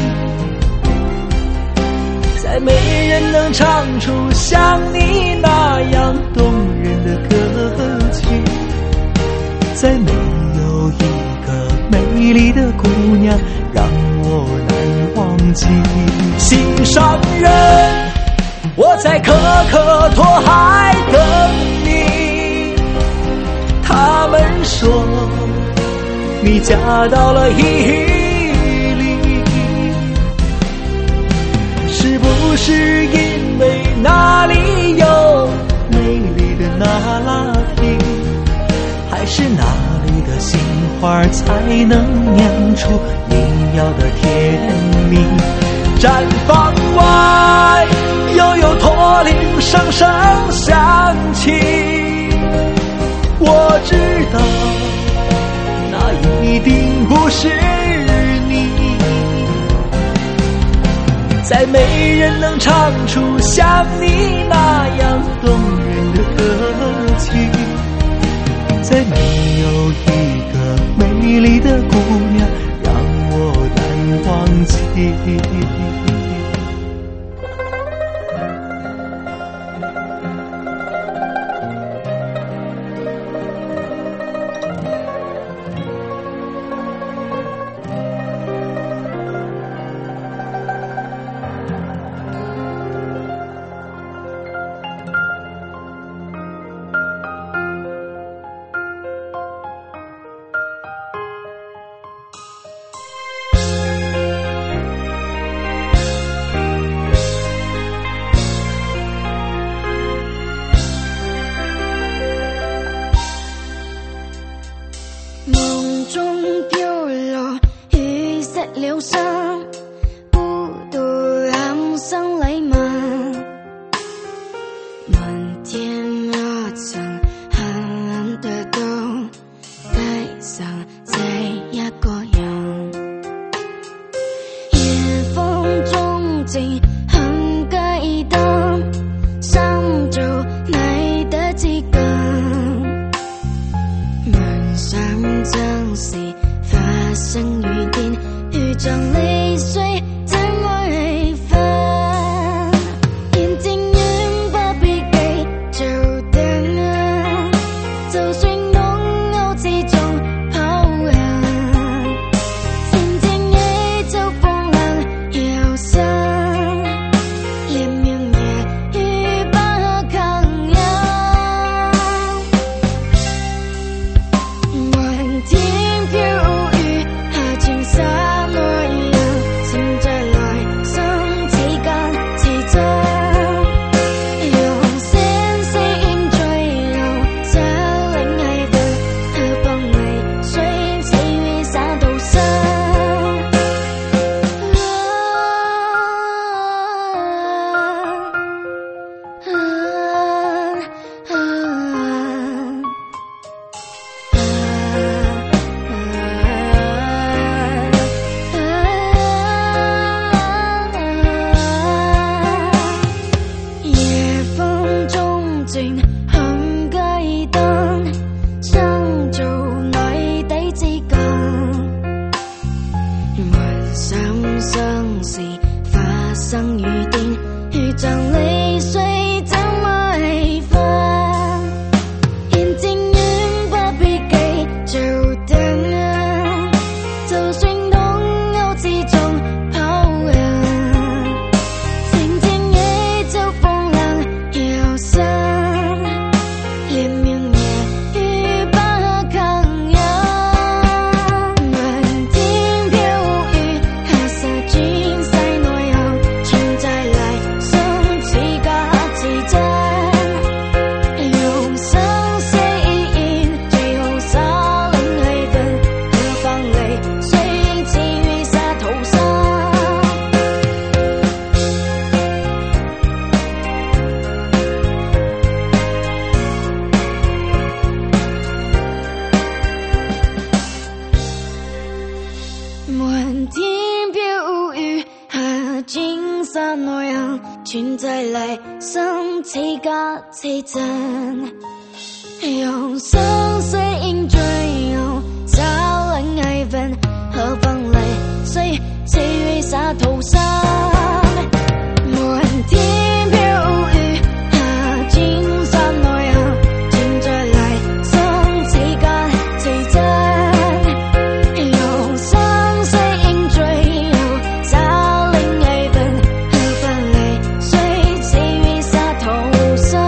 Speaker 4: 再没人能唱出像你那样动人的歌曲，再没有一个美丽的姑娘让我难忘记。心上人，我在可可托海等你。他们说你嫁到了伊犁，是不是因为那里有美丽的那拉提，还是那里的杏花才能酿出你要的甜蜜？毡房外又有驼铃声声响起，我知道那一定不是你，再没人能唱出像你那样动人的歌曲，再没有一个美丽的姑娘让我难忘记。
Speaker 1: 张泪水怎么分？眼睛远不必記就等，就算擁有這種抱怨，漸漸也就風浪搖身，連命也與不抗衡。滿天飄雨，下青紗內陽，請再來生此間此真。用鮮色映醉流，這令愛的和風淚隨氣雨灑頭上。夜風中靜很雞燈，相做內地之間。問心生事發生雨電，一張淚水怎麼分？眼睛遠不必記就等，就算擁有這種抱怨，漸漸也就風浪搖身，連命也與不抗衡。滿天飄雨，黑色裙在內後，請再來生此個此真。用生死印，最後灑令淚分，何方淚隨氣雨灑頭上。滿天飄雨，下青紗內陽，請再來生此個此真。用生死印最後灑令愛分，何方淚隨氣雨灑頭上。滿天飄雨，下青紗內陽，請再來生此個此真。用生死印最後灑令愛分，何方淚隨氣雨灑頭上。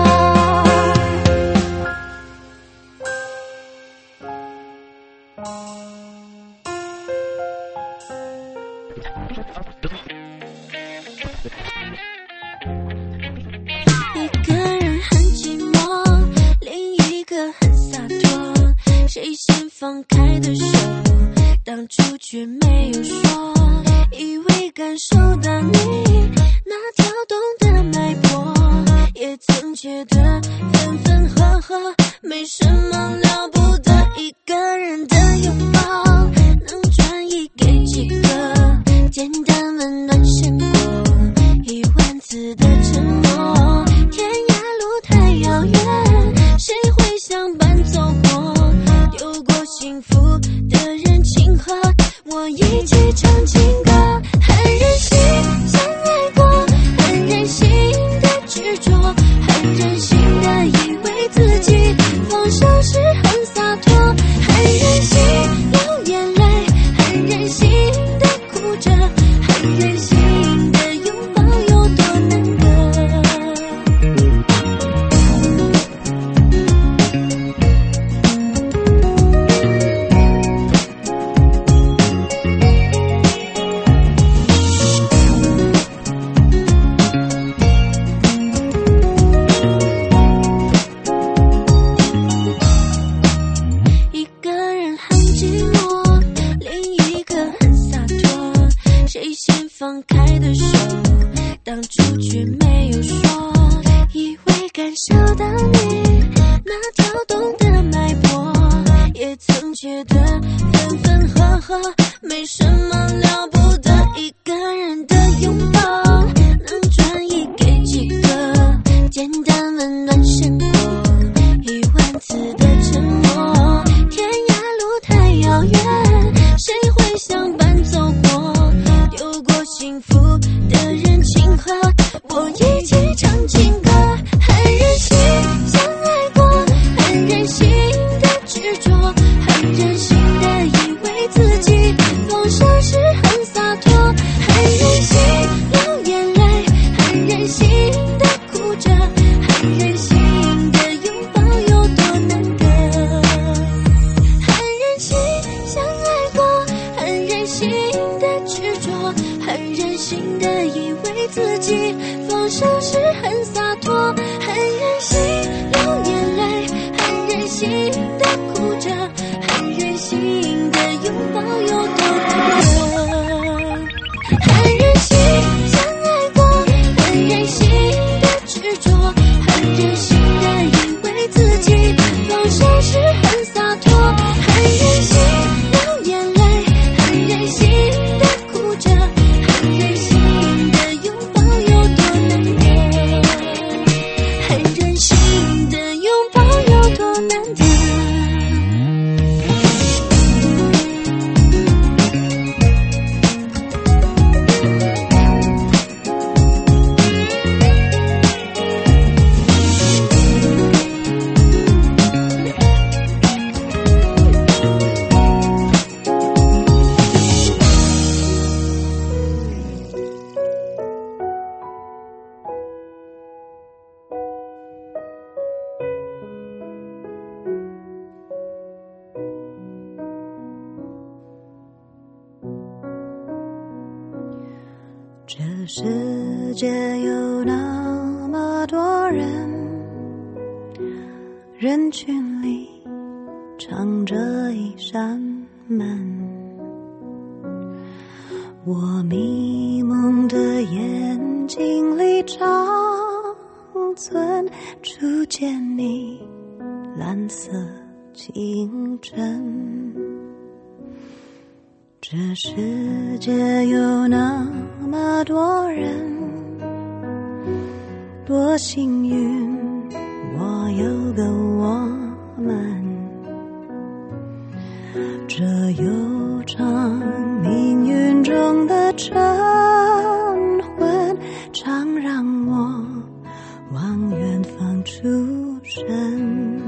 Speaker 8: 一个人很寂寞，另一个很洒脱。谁先放开的手，当初却没有说。以为感受到你那跳动的脉搏，也曾觉得分分合合没什么了不得。一个人的拥抱，能转移给几个？简单温暖胜过一万次的承诺。天涯路太遥远，谁会相伴走过？丢过幸福的人，请和我一起唱情歌。很任性想爱过，很任性的执着，很任性的以为自己放手是很洒很任性的拥抱有多难得，很任性相爱过，很任性的执着，很任性的以为自己放手时很洒脱，很任性流眼泪，很任性的哭着，很任性的拥抱有多难得，很任性相爱过，很任性的执着，很任性的以为自己放手时很洒脱，很任性流眼泪，很任性的哭着，很任性的拥抱有多难得，很任性的拥抱有多难得。
Speaker 2: 这世界有那么多人，人群里藏着一扇门，我迷蒙的眼睛里长存初见你蓝色清晨。这世界有那么多人，多幸运我有个我们，这悠长命运中的晨昏，常让我往远方出神，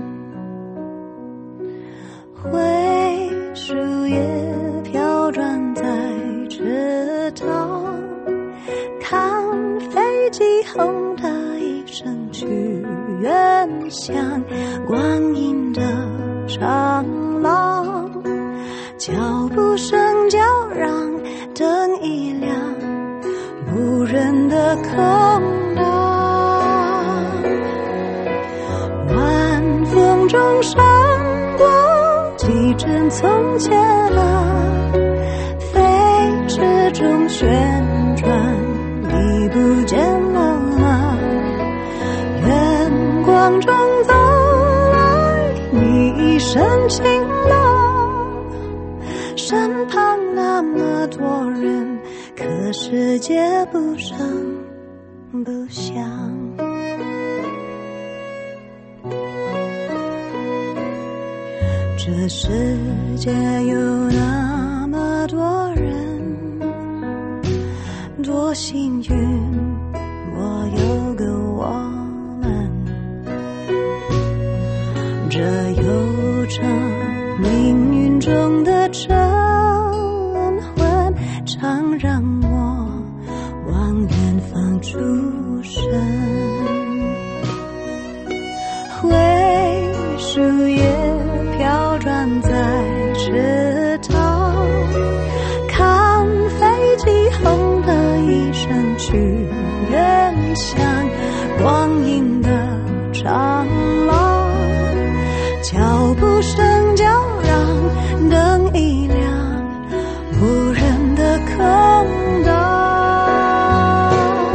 Speaker 2: 灰树叶飘转在池塘，看飞机轰的一声去远乡，光阴的长廊，脚步声叫嚷，灯一亮，无人的空荡，晚风中闪过几帧从前啊，飞驰中旋转，你不见了吗？远光中走来，你一身晴朗，身旁那么多人，可世界不声不响。这世界有那么多人，多幸运我有个我们，这悠长命运中的晨昏，常让我往远方出神，灰树叶飘转在池塘，看飞机轰的一声去远乡，光阴的长廊，脚步声叫嚷，灯一亮，无人的空荡，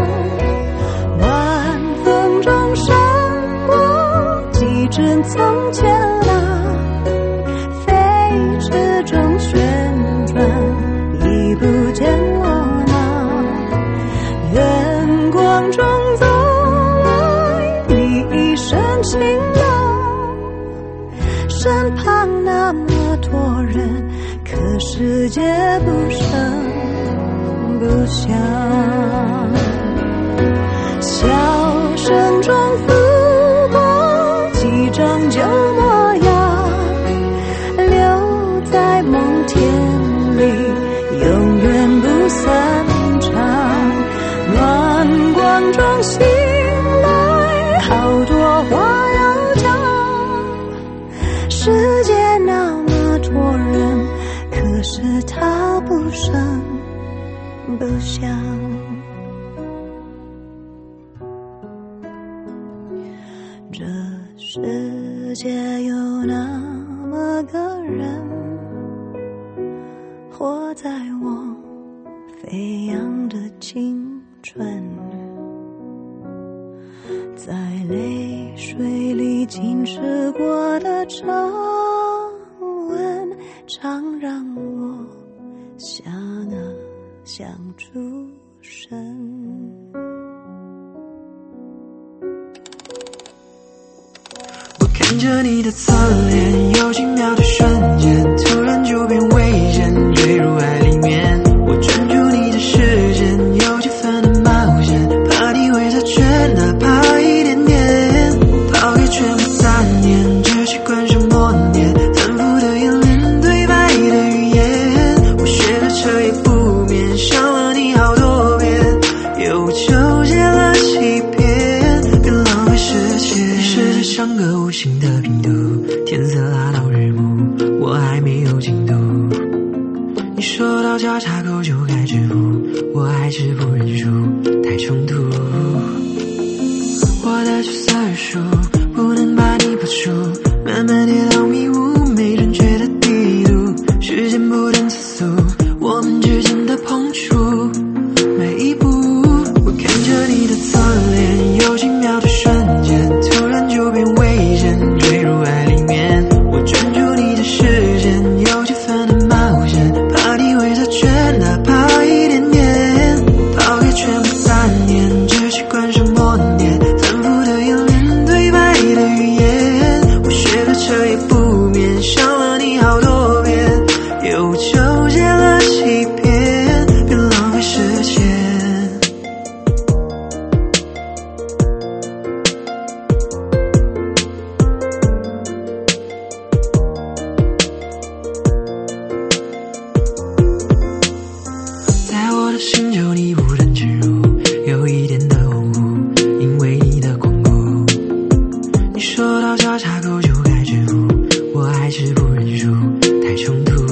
Speaker 2: 晚风中闪过几帧从前啊，飞驰中旋转，已不见了吗？远光中走来，你一身晴朗，身旁那么多人，可世界不声不响，笑声中拂过几张旧模样，留在梦田里，永远不散场，暖光中醒来，好
Speaker 1: 多话要讲。世界那么多人，可是他不声不响。这世界有那么个人，活在我飞扬的青春，在泪水里浸湿过的皱纹，常让我想啊想出神。
Speaker 11: 看着你的侧脸，有几秒的瞬间，突然就变危险，坠入爱里面。我专注你的时间，有几分的冒险，怕你会察觉，哪怕一点点。抛开全部残念，这习惯是默念，反复的演练，对白的语言。我学的彻夜不眠，想了你好多遍，又纠结了欺骗，别浪费时间。世界像个无形的病毒，天色拉到日暮，我还没有进度。你说到交叉口就该止步，我还是不认输，太冲突。我的角色数不能把你拔出，慢慢跌到迷雾，没准确的地图。时间不等次数，我们之间的碰触，每一步。我看着你的侧脸，有几秒的瞬间，突然就变危险，坠入爱里面。我专注你的时间，有几分的冒险，怕你会察觉，哪怕一点点。抛开全部残念，这习惯是默念，反复的演练，对白的语言。我学的彻夜不眠，想了你好多遍，又纠结了欺骗，别浪费时间。在我的星球你不能进入，有一点的模糊，因为你的光顾。你说到交叉口就该止步，我还是不认输，太冲突。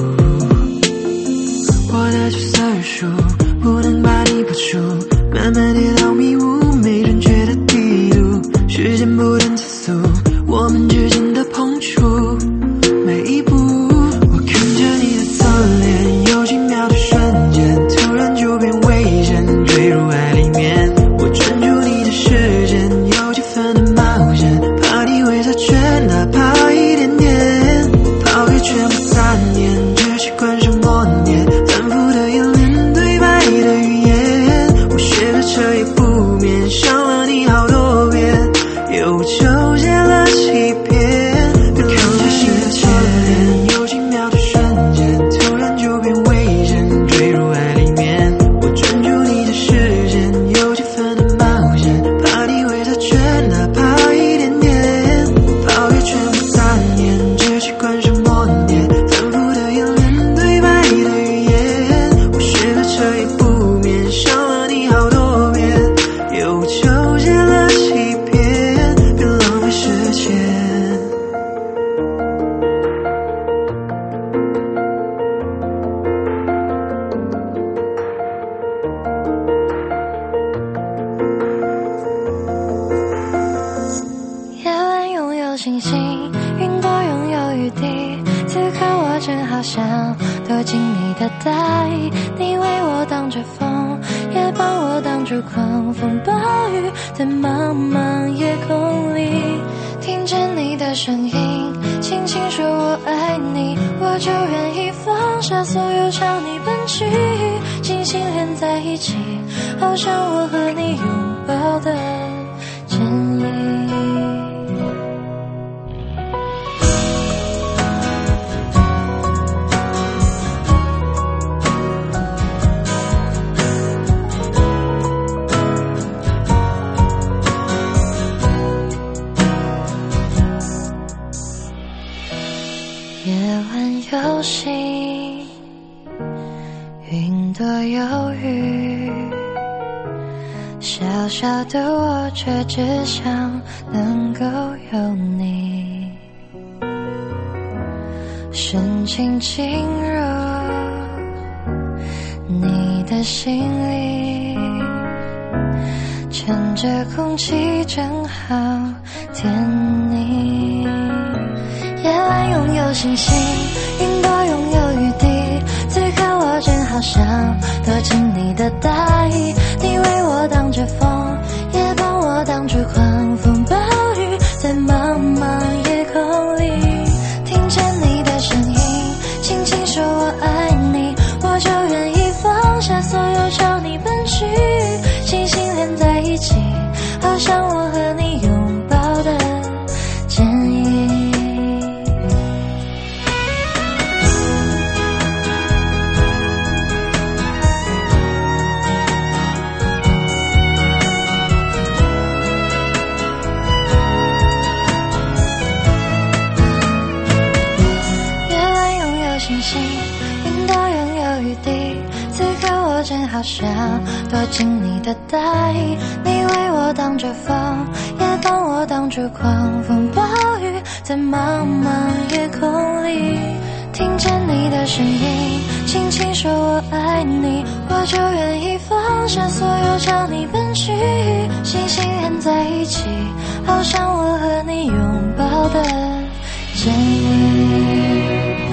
Speaker 11: 我的角色数不能把你拔出，慢慢跌到迷雾，没准确的地图。时间不等次数，我们之间的碰触，每一步。我看着你的侧脸，有几秒的瞬间，突然就变危险，坠入爱里面。我专注你的时间，有几分的冒险，怕你会察觉，哪怕一点点。抛开全部残念，这习惯是默念，反复的演练，对白的语言。我学的彻夜不眠，想了你好多遍，又纠结了欺骗，别看着你的侧脸，有几秒的瞬间，突然就变危险，坠入爱里面。我专注你的时间，有几分的冒险，怕你会察觉，哪怕一点点。抛开全部残念，这习惯是默念，反复的演练，对白的语言。我学的彻夜不眠，想了你好多遍，又纠结了欺骗，别浪费时间。
Speaker 1: 夜晚拥有星星，云朵拥有雨滴，此刻我正好想躲进你的怀，你为我挡着风，也帮我挡住狂风暴雨，在茫茫夜空里听见你的声音，轻轻说我爱你，我就愿意放下所有朝你奔去，心心连在一起，好像我和你拥抱的真理。夜晚有星，云朵有雨，小小的我却只想能够有你，深情侵入你的心里，趁着空气正好甜腻。夜晚拥有星星，云朵拥有雨滴，此刻我正好想躲进你的大衣，你为我挡着风，也帮我挡住狂风暴雨，在茫茫夜空里听见你的声音，轻轻说我爱你，我就愿意放下所有朝你奔去，心心连在一起，好像我和你拥抱的剪影。正好想躲进你的大衣，你为我挡着风，也帮我挡住狂风暴雨，在茫茫夜空里听见你的声音，轻轻说我爱你，我就愿意放下所有朝你奔去，心心连在一起，好像我和你拥抱的剪影。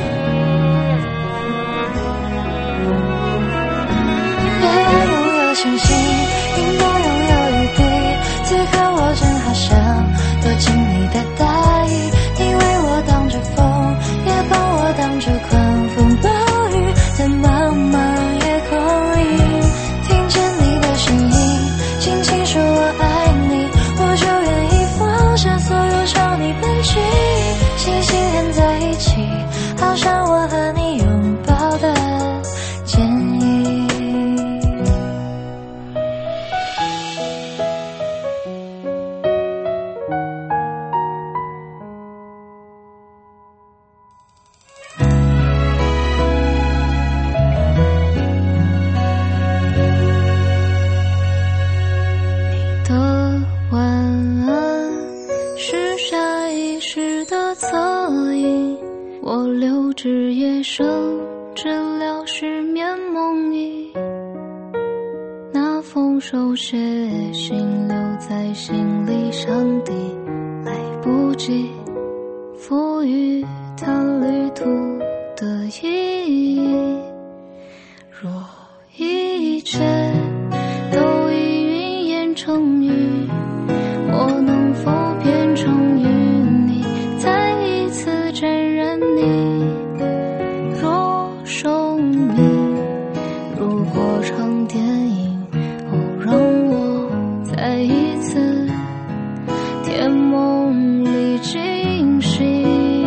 Speaker 1: 星星，云朵拥有雨滴，此刻我正好想躲进你的大衣，你为我挡着风，也帮我挡住狂风暴雨，在茫茫夜空里听见你的声音，轻轻说我爱你，我就愿意放下所有朝你奔去，心心连在一起，好像我和你拥抱的剪影。
Speaker 8: 我留至夜深，治疗失眠梦呓，那封手写信留在心里，上帝来不及赋予它旅途的意义。若一切都已云烟成雨，我能否变成与你再一次沾染你？若生命如过场电影，哦，让我再一次甜梦里惊醒。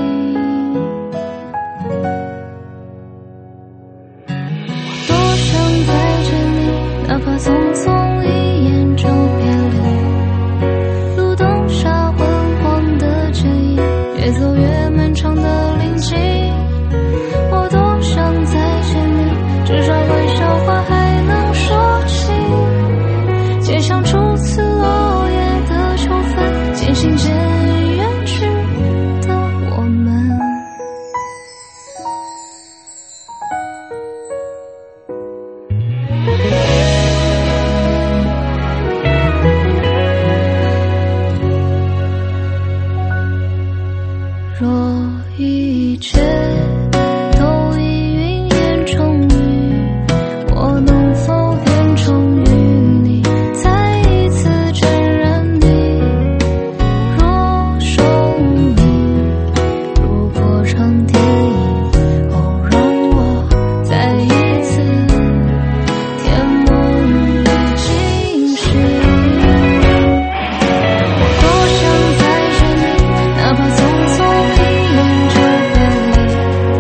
Speaker 8: 我多想再见你，哪怕匆匆一眼就别离。路灯下昏黄的剪影，越走越漫长的林径。我多想再见你，至少玩笑话还能说起。街上初次落叶的秋分，渐行渐远去的我们。若一切都已云烟成雨，我能否变成与你再一次沾染你？若生命如过场电影，哦，让我再一次甜梦里惊醒。我多想再见你，哪怕匆匆一眼就别离。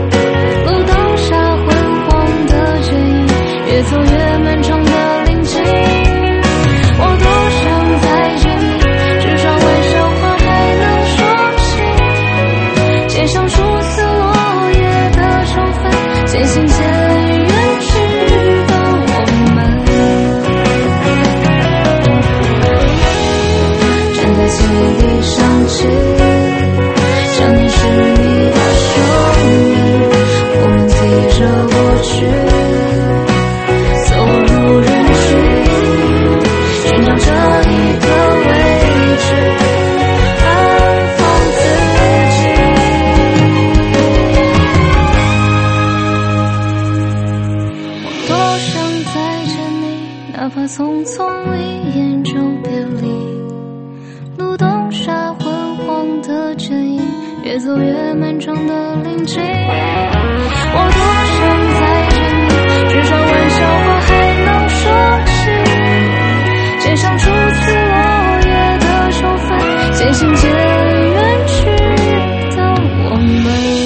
Speaker 8: 走越漫长的林径。我多想再见你，至少玩笑话还能说起。肩上初次落叶的手分，渐行渐远去的我们。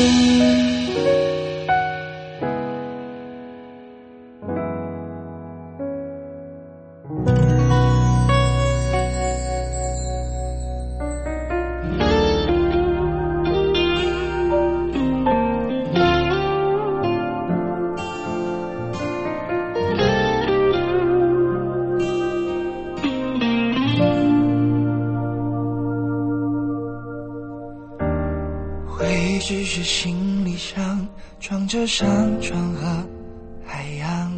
Speaker 11: 只是行李箱装着山川和海洋，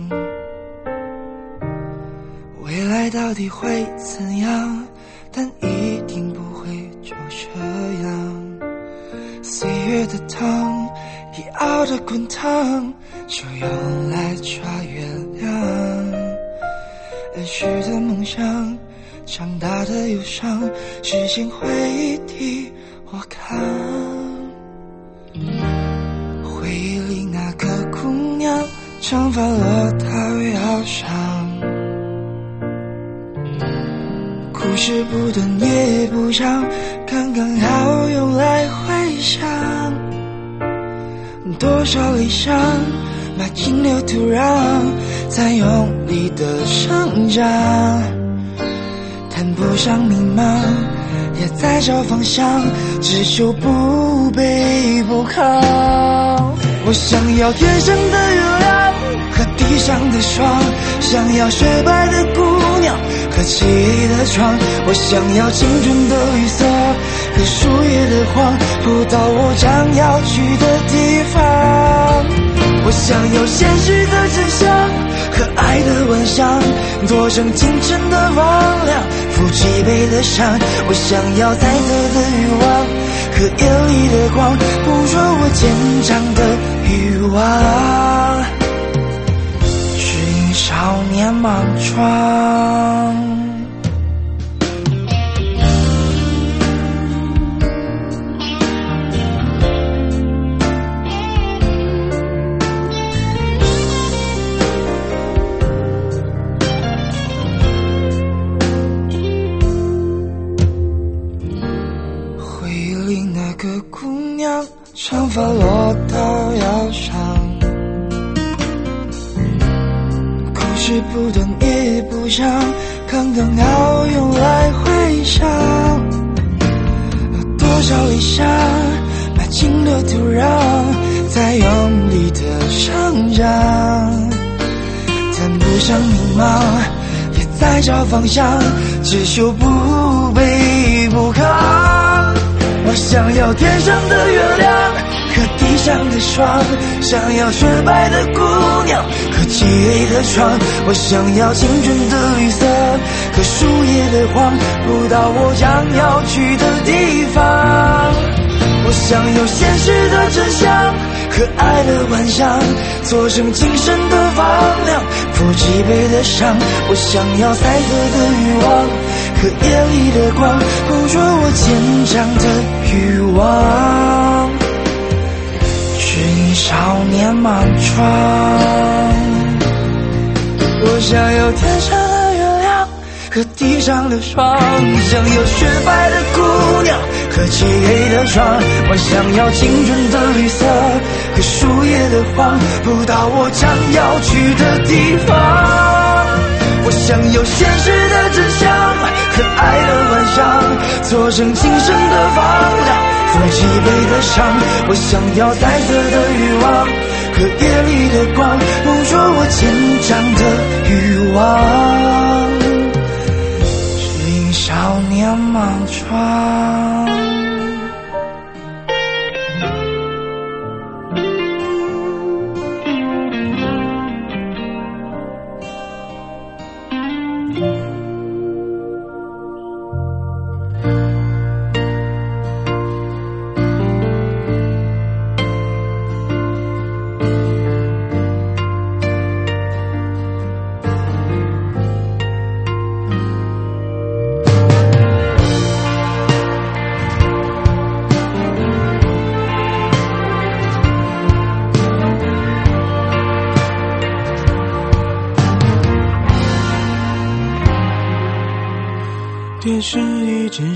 Speaker 11: 未来到底会怎样？但一定不会就这样。岁月的汤一熬的滚烫，就用来抓月亮。儿时的梦想，长大的忧伤，时间会替我扛。回忆里那个姑娘，长发落到腰上，故事不短也不长，刚刚好用来回想。多少理想埋进了土壤，在用力的生长，谈不上迷茫，也在找方向，只求不卑不亢。我想要天上的月亮和地上的霜，想要雪白的姑娘和漆黑的窗。我想要青春的绿色和树叶的黄，铺到我将要去的地方。我想要现实的真相和爱的幻想，做成清晨的光亮，抚脊背的伤。我想要彩色的欲望和夜里的光，捕捉我坚强的欲望。指引少年莽撞。长发落到腰上，故事不短也不长，刚刚好用来回想。多少理想埋进了土壤，在用力的生长，谈不上迷茫，也在找方向，只求不卑不亢。我想要天上的月亮和地上的霜，想要雪白的姑娘和漆黑的窗。我想要青春的绿色和树叶的黄，铺到我将要去的地方。我想要现实的真相和爱的幻想，做成精神的光亮，抚脊背的伤。我想要彩色的欲望和夜里的光，捕捉我坚强的欲望。指引少年莽撞。我想要天上的月亮和地上的霜，想要雪白的姑娘和漆黑的窗。我想要青春的绿色和树叶的黄，铺到我将要去的地方。我想要现实的真相和爱的幻想，做成精神的光亮，抚脊背的伤。我想要彩色的欲望和夜里的光，捕捉我坚强的欲望。指引少年莽撞。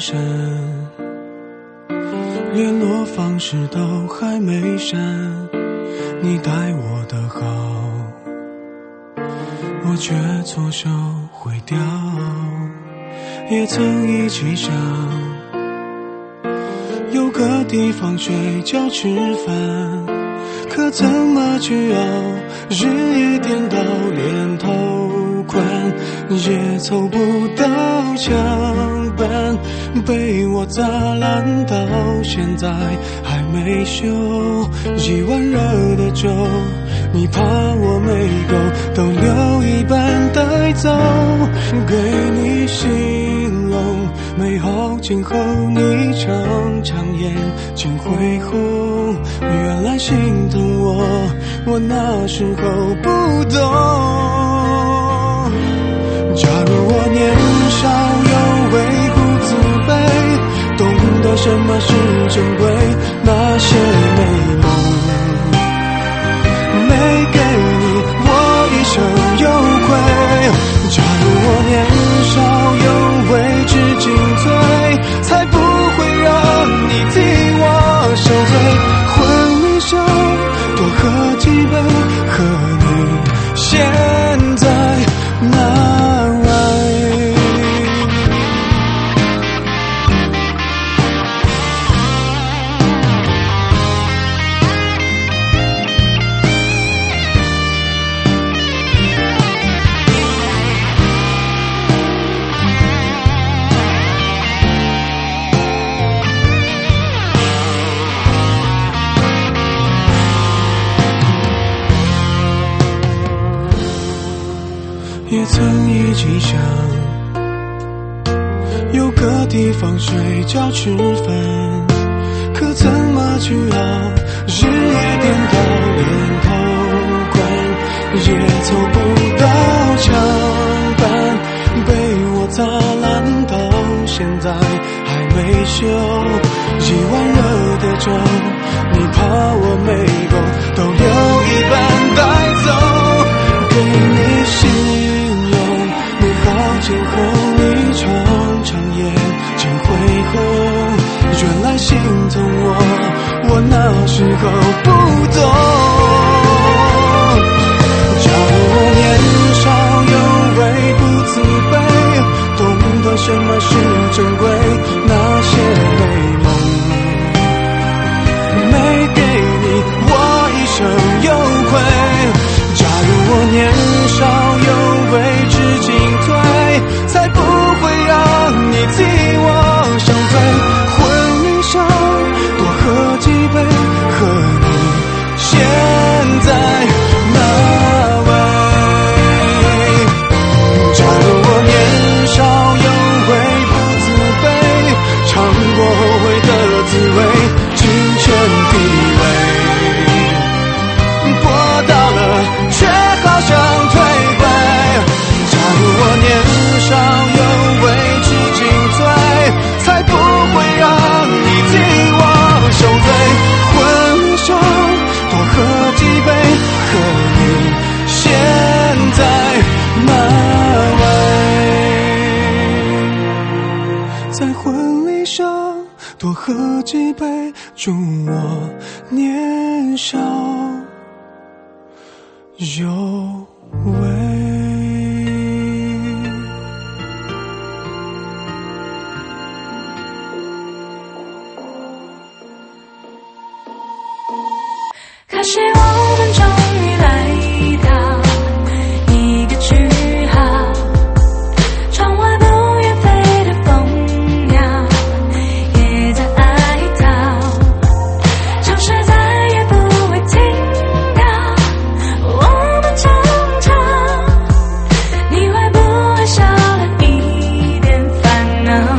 Speaker 4: 神，联络方式都还没删，你待我的好，我却错手毁掉。也曾一起想有个地方睡觉吃饭，可怎么去熬，日夜颠倒，连头款也凑不到墙板，被我砸烂到现在还没修。一碗热的粥，你怕我没够，都留一半带走，给你形容美好今后，你常常眼睛恢宏，原来心疼我，我那时候不懂。假如我年少有为不自卑，懂得什么是珍贵，那些美梦没给你，我一生有愧。假如我年少有为知进退，才不会让你替我受罪。婚礼上多喝几杯，和你现在那位。也曾一起想有个地方睡觉吃饭，可怎么去熬，日夜颠倒，连头款也凑不到墙板，被我砸烂到现在还没修。一碗热的粥，你怕我没够，都留一半带走，给你洗今后你常常眼睛恢宏，原来心疼我，我那时候不懂。假如我年少有为不自卑，懂得什么是珍贵，那些美梦没给你，我一生有愧。假如我年少有为知进退，才不会让你替我伤罪。婚礼上多喝几杯，和你现在那位。假如我年少有为不自卑，尝过后悔的滋味，金钱地位博到了，却好像退回。假如我年少有为知进退，才不会让你替我受罪。婚礼上多喝几杯，和你现在那位。在婚礼上多喝几杯，祝我年少有为。
Speaker 8: 可惜我们终于来到一个句号，窗外不远飞的蜂鸟也在哀悼，城市再也不会停靠我们争吵，你会不会少了一点烦恼？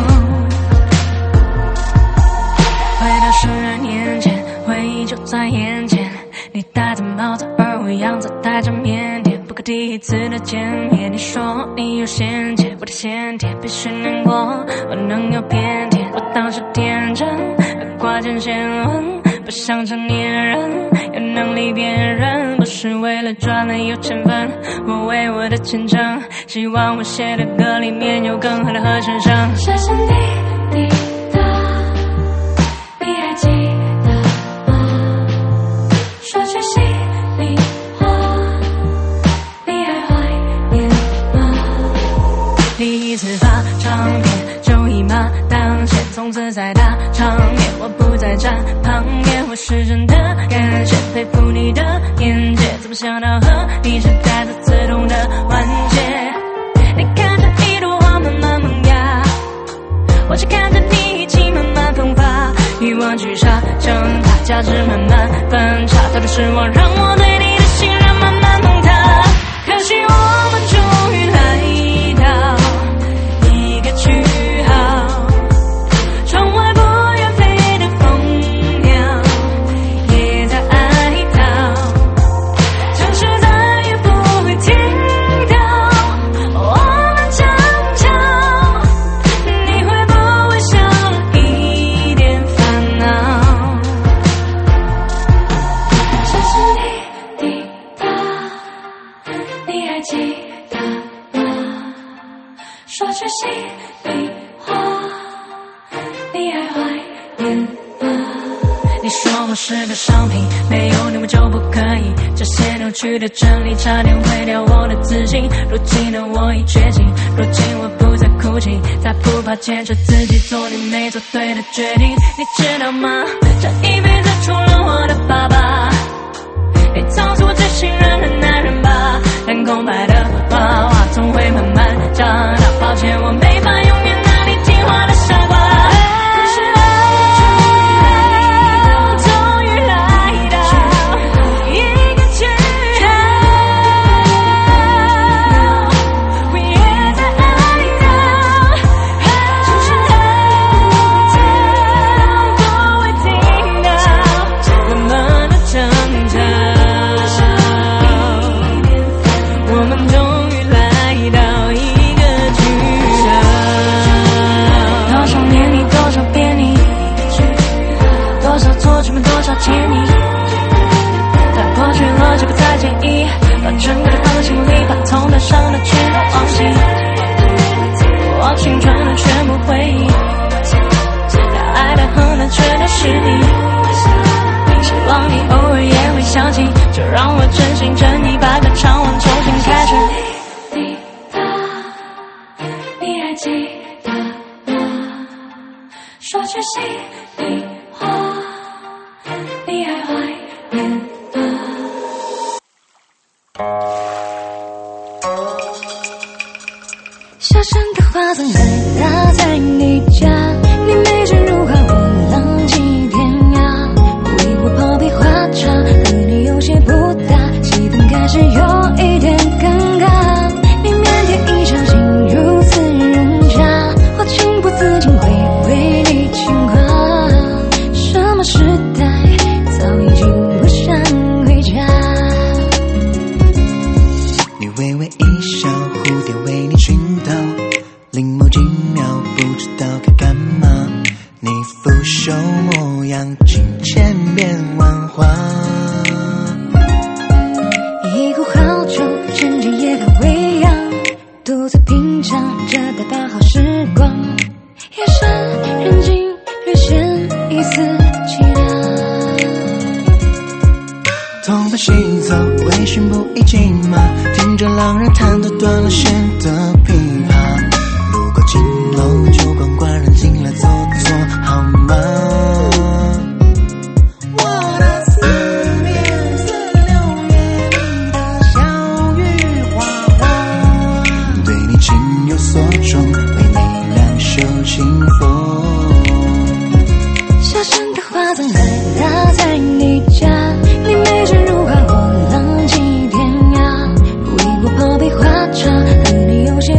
Speaker 8: 回到十年前，回忆就在眼前，你戴着帽子，而我样子带着腼腆。不可第一次的见面，你说你有先见，我的先天必须难过，我能有偏见。我当时天真，挂件先问，不像成年人有能力辨认，不是为了赚了有钱分，我为我的前程，希望我写的歌里面有更好的和弦声。谢谢你滴答，你还记得吗？说句心里话，你还怀念吗？第一次发唱片就一马当先，从此在大场面我不再站旁边，我是真的感谢佩服你的眼界，怎么想到和你是带着自动的环节？你看着一朵花慢慢萌芽，我只看着你一起慢慢迸发，欲望聚沙成塔，价值慢慢分叉，太多失望让我对你的信任慢慢崩塌。可惜我们终于来到一个句号，窗外不远飞的蜂鸟也在哀悼，城市再也不会听到我们争吵，你会不会少了一点烦恼？声声滴滴答，你还记得吗？说句心里话，你还怀念吗？你说我是个商品，没有你我就不可以，这些扭曲的真理差点毁掉我的自信。如今的我已觉醒，如今我不再哭泣，再不怕坚持自己做你没做对的决定。你知道吗？这一辈子除了我的爸爸，你早是我最信任的男人吧。但空白的娃娃总会慢慢长大，抱歉我没法永远拿你听话的傻瓜。终于来到一个句号，我也在哀悼，不会听到我们的争吵。我们终于来到一个句号，多少年你多少遍你，多少错却没多少歉意，但过去了就不再介意，把整个的放在心里，把痛的伤的全都忘记，我青春的全部回忆，该爱的恨的全都是你，希望你偶尔也会想起，就让我真心真意把歌唱完重新开始。滴答，你还记得吗？说句心里话，你还怀念吗？小声的花曾来打在你家，你美人如花，我浪迹天涯，为我泡杯花茶，和你有些不搭，气氛开始有一点尴尬，你腼腆一场景如此融洽，我情不自禁会为你轻夸，什么时代早已经不想回家。
Speaker 11: 你微微一笑，蝴蝶为你倾倒，灵眸几秒，不知道该干嘛，你腐朽模样，情千变万化。
Speaker 8: 一壶好酒，趁着夜还微扬，独自品尝着大把好时光，夜深人静，略显一丝凄凉。
Speaker 11: 东奔西走，微醺不已骑马，听着狼人弹得断了弦的琵琶，路过金楼酒馆，官人进来坐坐好吗？我的思念似六月里的小雨哗哗，对你情有所钟，为你两袖清风。
Speaker 8: 小声的花曾来打在你家，你美人如花，我浪迹天涯，为我泡杯花茶，和你有些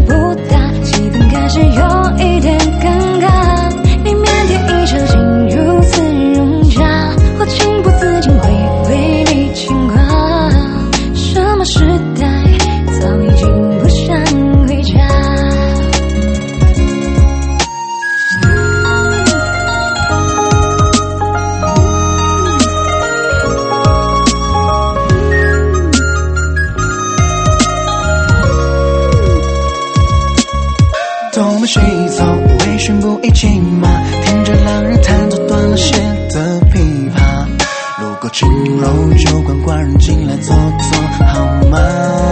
Speaker 11: 管管人进来坐坐好吗？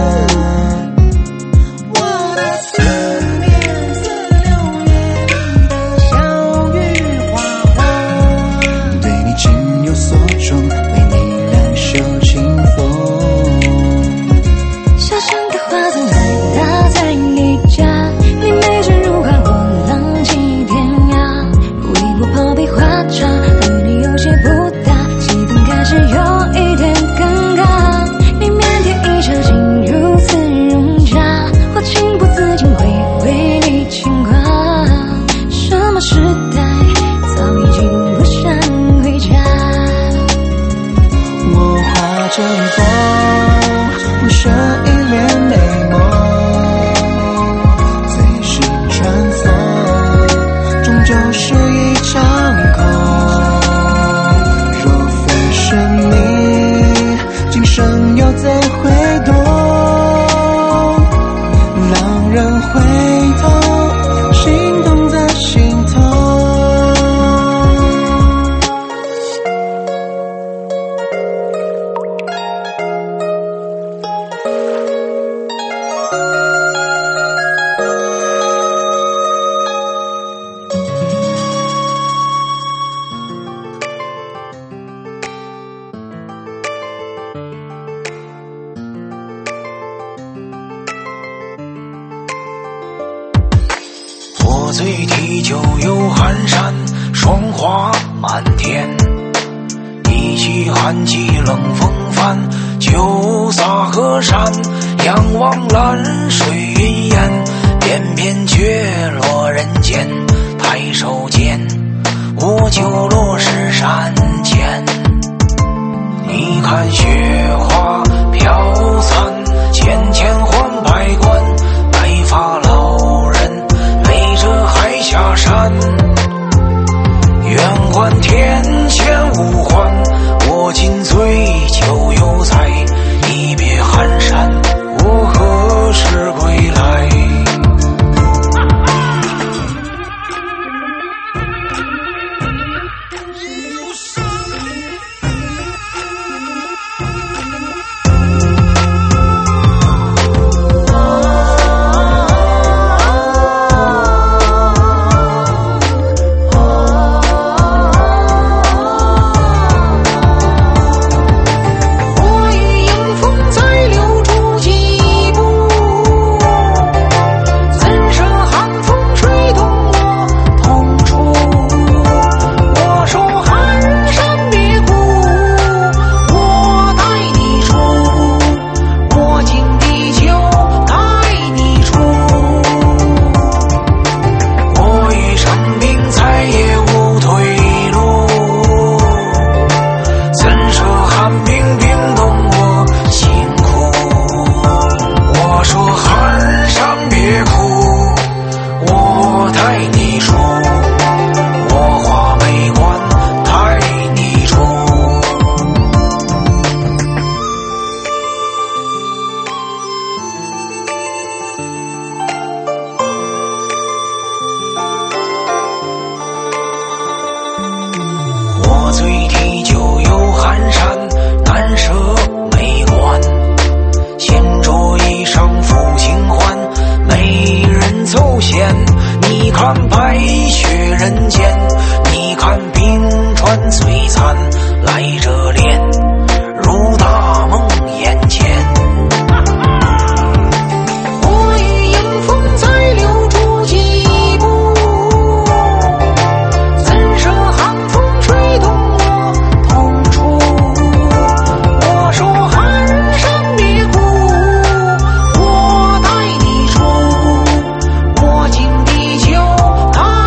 Speaker 11: 我的思念似六月里的小雨花花，对你情有所钟，为你燃袖清风。
Speaker 8: 小城的花总来打在你家，你美人如花，我浪迹天涯。为我泡杯花茶，和你有些不搭，气氛开始有一点尴尬。你腼腆一场景如此融洽，我情不自禁会为你牵挂。什么时代早已经不想回家。
Speaker 11: 我画着风，不舍一帘美梦，随心穿梭，终究是一场空。若非是你，今生又怎会懂？让人回头，心动在心头。
Speaker 10: 我醉提酒游寒山，霜花满天。一骑寒气冷风帆，酒洒河山。仰望蓝水云烟，翩翩却落人间。抬手间，我就落石山前。你看雪花飘散，千千换百关。白发老人背着海下山，愿还天堑无还。我今醉酒犹在，一别寒山，我何时归来？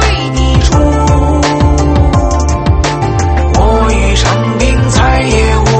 Speaker 10: 再也无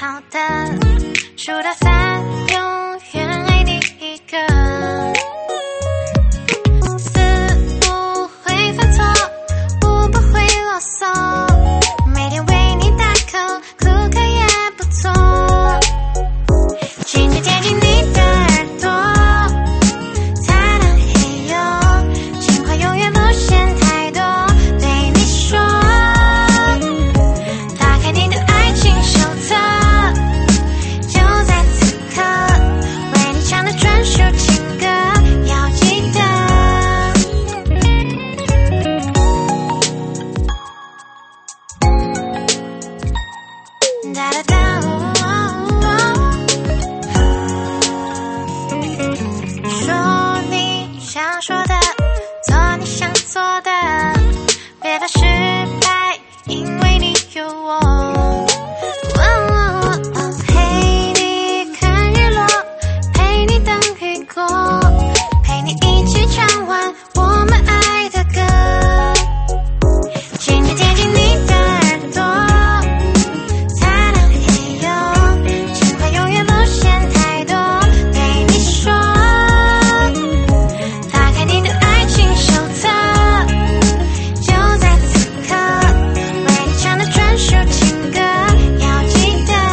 Speaker 1: 好的，数到三，永远爱你一个。四不会犯错，五不会啰嗦，每天为你大口，哭可也不错。轻轻贴近你的耳朵，擦亮黑哟，情话永远不嫌太多，对你说。打开你的爱情手册，就在此刻，为你唱的专属情歌，要记得。哒哒哒，说你想说的，做你想做的，别怕失败，因为你有我。陪你看日落，陪你等雨过，陪你一起唱完我们爱的歌。轻轻贴近你的耳朵，擦亮黑哟，情话永远不嫌太多，对你说。打开你的爱情手册，就在此刻，为你唱的专属情歌，要记得。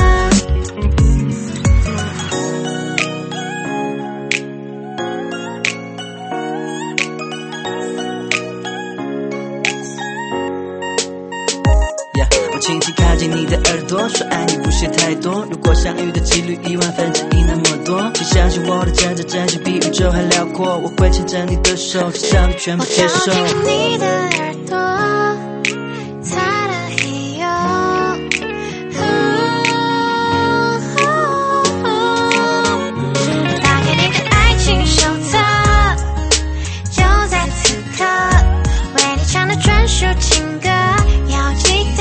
Speaker 11: Yeah, 我轻轻靠近你的耳朵，说爱你不屑太多。如果相遇的几率一万分之一那么多，请相信我的真真真心比宇宙还辽阔。我会牵着你的手，至少你全部接受。
Speaker 1: 我靠近你的耳朵，擦亮黑哟。打开你的爱情手册，就在此刻，为你唱的专属情歌，要记得。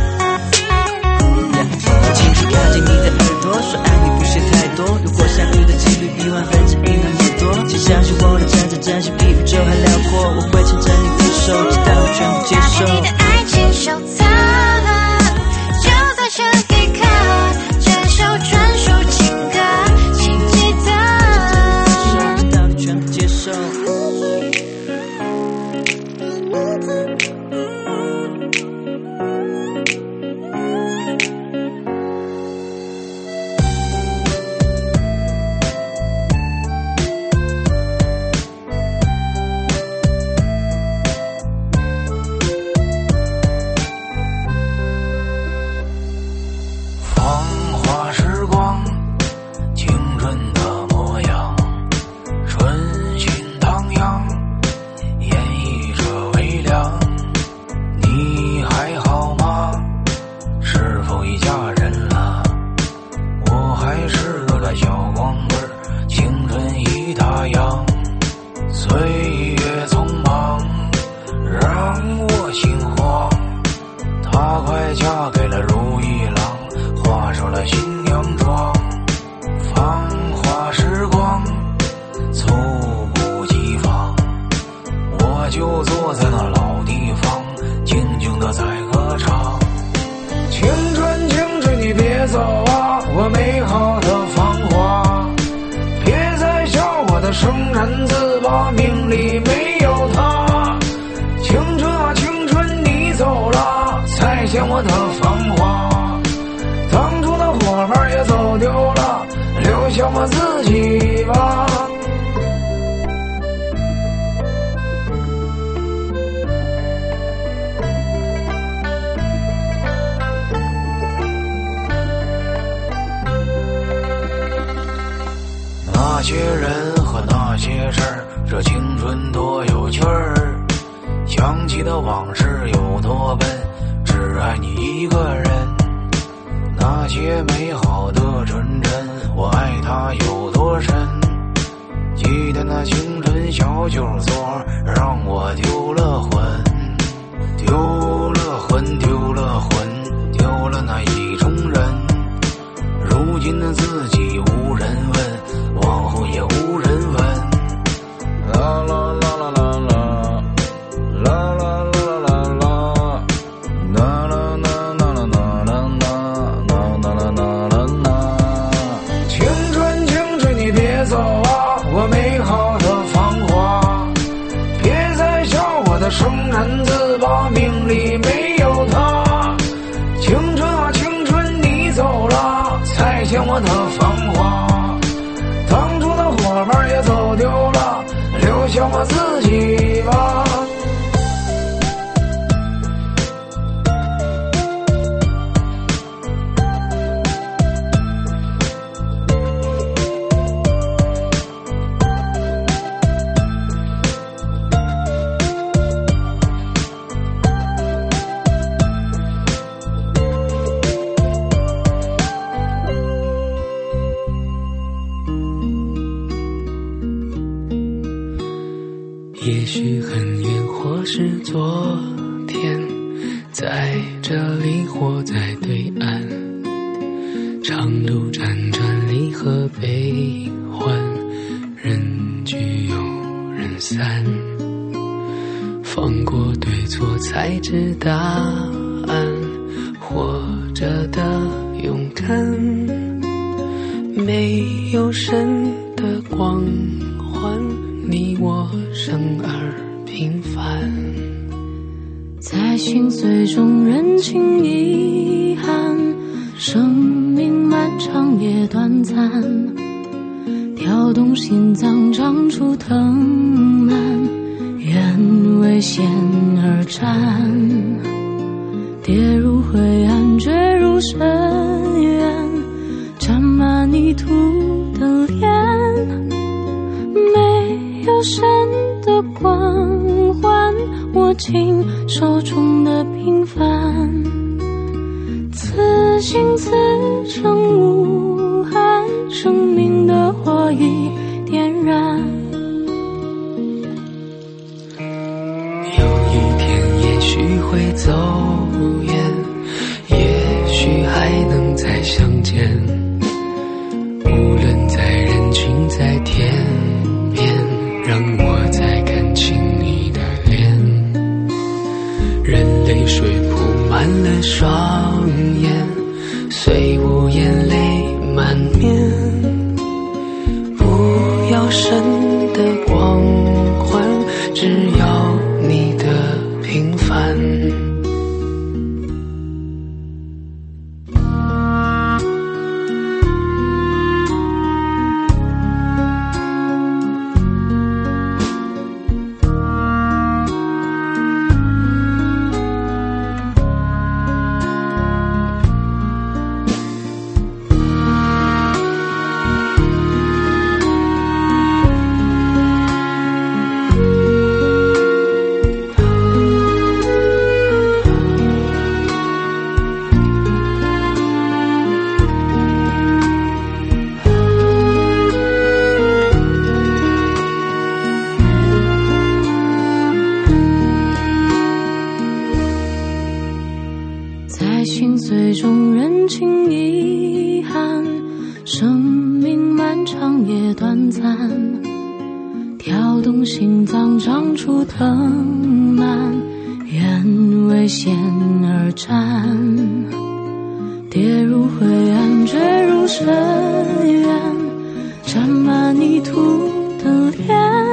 Speaker 11: 我轻轻靠近你的耳朵，说爱你不屑太多。如果相遇的几率一万分之一那么多，请相信我的真真真心比宇宙还辽阔。我会牵着你的手，直到你全部接受。
Speaker 1: 打开你的爱情手册，就在这一刻，这首专属情歌，请记得。
Speaker 11: 直到你全部接受。
Speaker 3: 芳华时光，青春的模样，春心荡漾，演绎着微凉。你还好吗？是否已嫁人了？我还是个小光棍儿，青春已打烊。岁月匆忙，让我心慌。她快嫁给了如意郎，画上了新娘妆。芳华时光，猝不及防，我就坐在那老地方，静静的在歌唱。青春青春你别走啊，我美好的芳华，别再笑我的生辰字吧，命里没有他。青春啊青春你走了，再见我的芳华。当初的伙伴也走丢了，留下我自己吧。那些人和那些事儿，这青春多有趣儿。想起的往事有多笨，只爱你一个人。那些美好的纯真，我爱它有多深。记得那青春小酒桌，让我丢了魂，丢了魂，丢了魂，丢了那意中人。如今的自己无人问，往后也无人问。啦啦啦啦啦啦，啦啦啦啦啦啦，啦啦啦啦啦啦啦啦啦啦啦。
Speaker 6: 现我的芳华。当初的伙伴也走丢了，留下我自己吧。
Speaker 11: 也许很远，或是昨天，在这里或在对岸，长路辗转，离合悲欢，人聚又人散，放过对错才知答案，活着的勇敢，没有神的光环，你我生而平凡，
Speaker 8: 在心碎中认清遗憾，生命漫长也短暂，跳动心脏长出藤蔓，愿为险而战，跌入灰暗坠入深渊，沾满泥土的脸，没有神的光环，握紧手中的平凡，此心此生无憾，生命的火已点燃。
Speaker 11: 有一天也许会走远，也许还能再相见，无论在人群在天边，让我再看清你的脸，任泪水铺满了双眼，虽无眼泪满面，不要神的光环，只要你的平凡。
Speaker 8: 在心碎中认清遗憾，生命漫长也短暂，跳动心脏长出藤蔓，愿为险而战，跌入灰暗坠入深渊，沾满泥土的脸，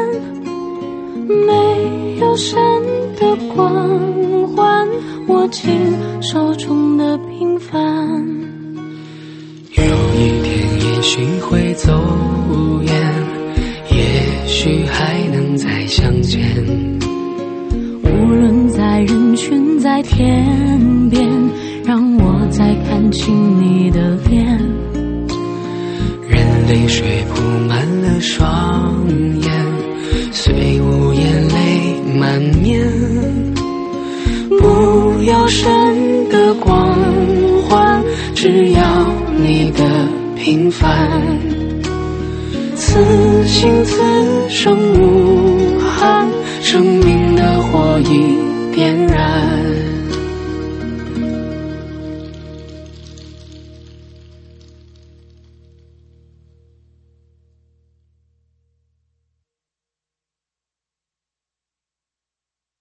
Speaker 8: 没有神的光环，握紧手中的平凡。
Speaker 11: 有一天也许会走远，也许还能再相见，
Speaker 8: 无论在人群在天边，让我再看清你的脸，
Speaker 11: 任泪水铺满了双眼，虽无眼泪满面，不要神的光环，只要你的平凡，此心此生无憾，生命的火已点燃。